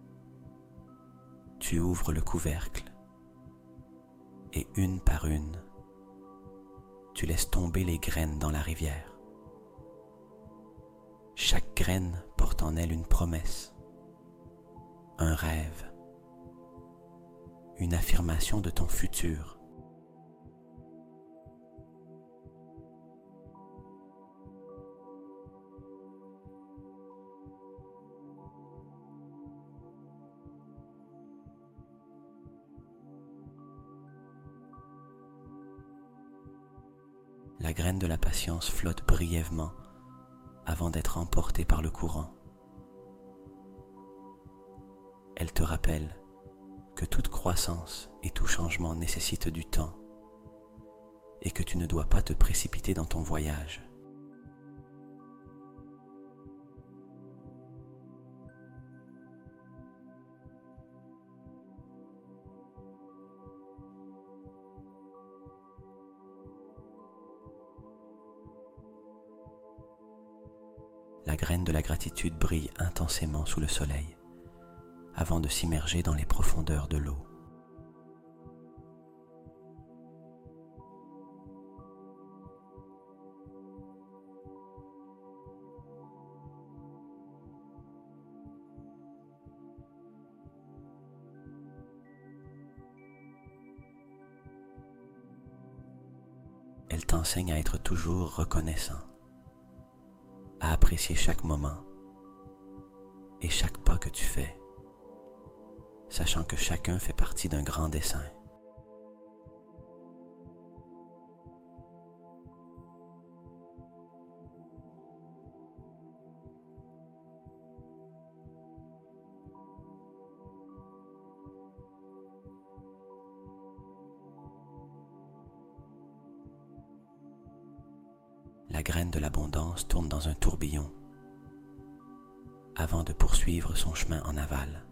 tu ouvres le couvercle et une par une, tu laisses tomber les graines dans la rivière. Chaque graine porte en elle une promesse, un rêve, une affirmation de ton futur. La graine de la patience flotte brièvement avant d'être emportée par le courant. Elle te rappelle que toute croissance et tout changement nécessitent du temps et que tu ne dois pas te précipiter dans ton voyage. La graine de la gratitude brille intensément sous le soleil, avant de s'immerger dans les profondeurs de l'eau. il t'enseigne à être toujours reconnaissant, à apprécier chaque moment et chaque pas que tu fais, sachant que chacun fait partie d'un grand dessein. La graine de l'abondance tourne dans un tourbillon avant de poursuivre son chemin en aval.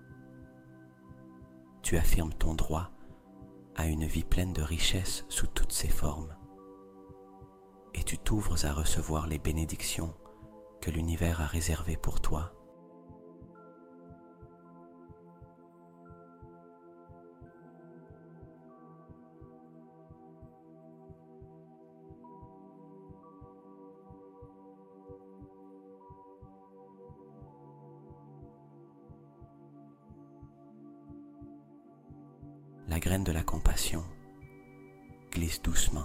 Tu affirmes ton droit à une vie pleine de richesses sous toutes ses formes et tu t'ouvres à recevoir les bénédictions que l'univers a réservées pour toi. La graine de la compassion glisse doucement,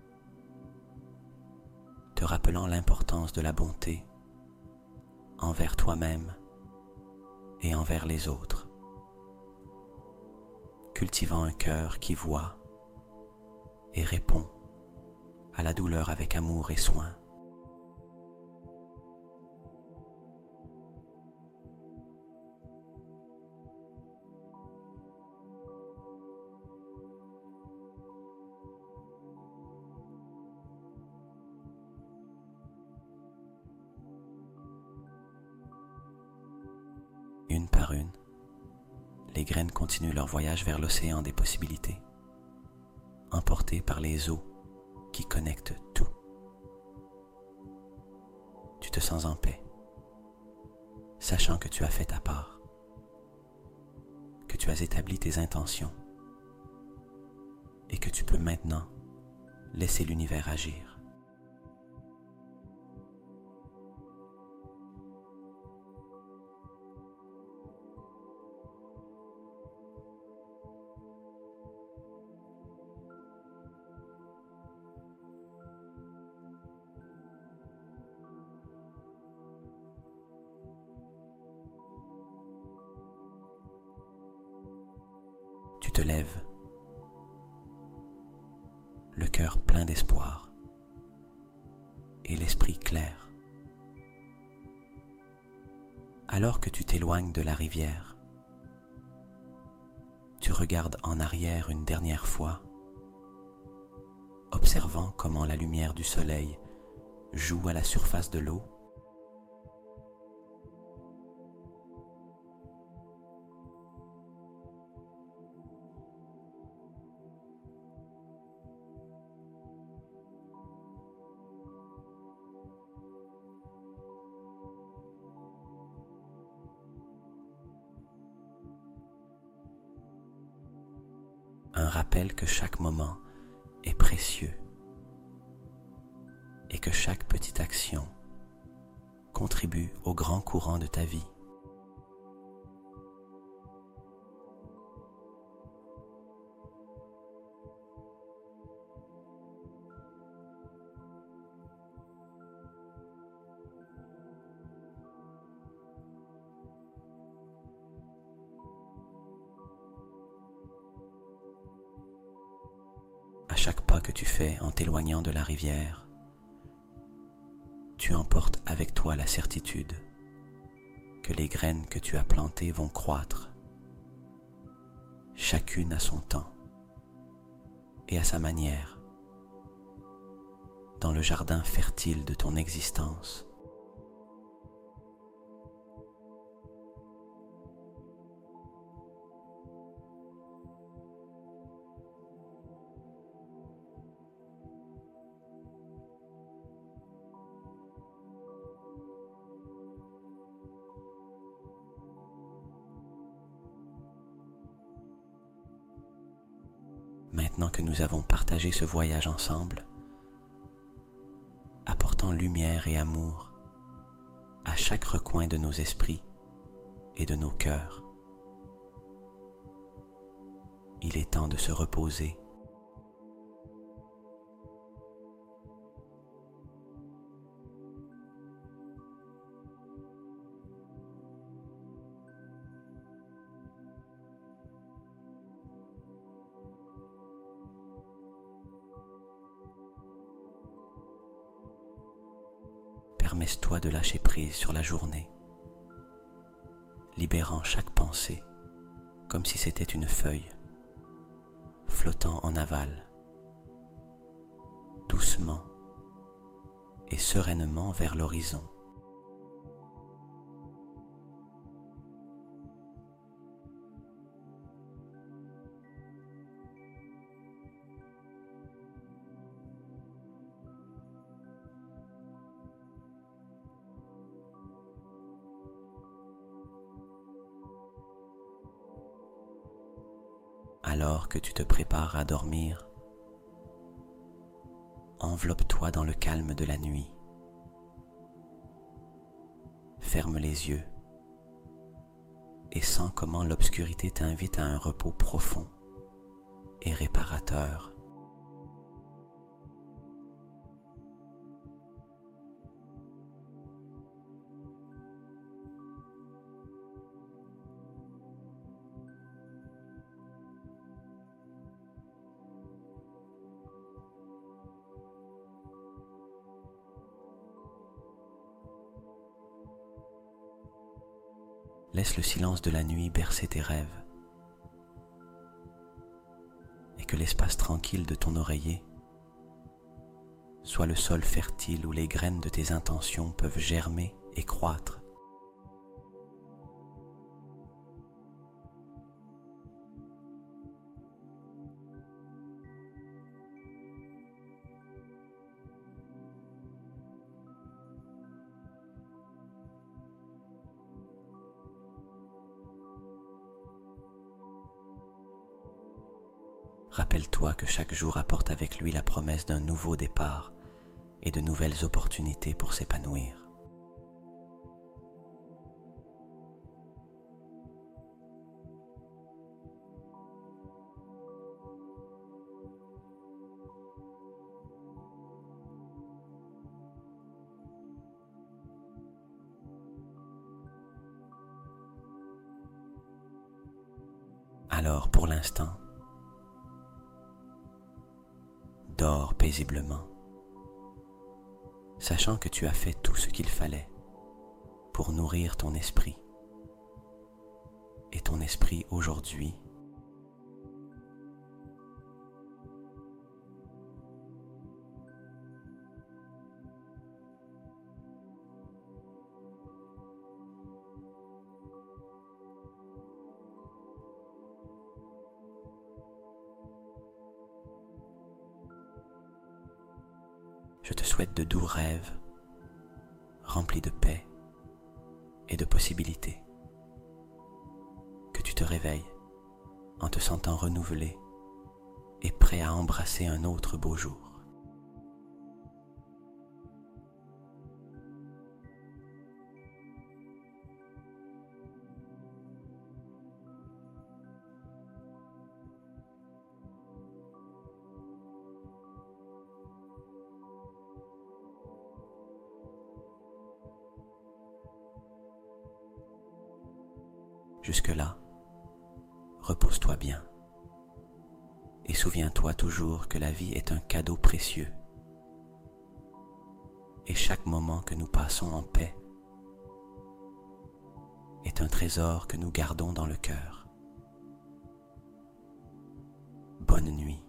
te rappelant l'importance de la bonté envers toi-même et envers les autres, cultivant un cœur qui voit et répond à la douleur avec amour et soin. Une par une, les graines continuent leur voyage vers l'océan des possibilités, emportées par les eaux qui connectent tout. Tu te sens en paix, sachant que tu as fait ta part, que tu as établi tes intentions et que tu peux maintenant laisser l'univers agir. Tu te lèves, le cœur plein d'espoir et l'esprit clair. Alors que tu t'éloignes de la rivière, tu regardes en arrière une dernière fois, observant comment la lumière du soleil joue à la surface de l'eau. Un rappel que chaque moment est précieux et que chaque petite action contribue au grand courant de ta vie. À chaque pas que tu fais en t'éloignant de la rivière, tu emportes avec toi la certitude que les graines que tu as plantées vont croître, chacune à son temps et à sa manière, dans le jardin fertile de ton existence. Maintenant que nous avons partagé ce voyage ensemble, apportant lumière et amour à chaque recoin de nos esprits et de nos cœurs, il est temps de se reposer permets-toi de lâcher prise sur la journée, libérant chaque pensée comme si c'était une feuille, flottant en aval, doucement et sereinement vers l'horizon. Alors que tu te prépares à dormir, enveloppe-toi dans le calme de la nuit. Ferme les yeux et sens comment l'obscurité t'invite à un repos profond et réparateur. Laisse le silence de la nuit bercer tes rêves et que l'espace tranquille de ton oreiller soit le sol fertile où les graines de tes intentions peuvent germer et croître. Rappelle-toi que chaque jour apporte avec lui la promesse d'un nouveau départ et de nouvelles opportunités pour s'épanouir. Alors, pour l'instant, dors paisiblement, sachant que tu as fait tout ce qu'il fallait pour nourrir ton esprit. Et ton esprit aujourd'hui je te souhaite de doux rêves, remplis de paix et de possibilités. Que tu te réveilles en te sentant renouvelé et prêt à embrasser un autre beau jour. Jusque-là, repose-toi bien et souviens-toi toujours que la vie est un cadeau précieux et chaque moment que nous passons en paix est un trésor que nous gardons dans le cœur. Bonne nuit.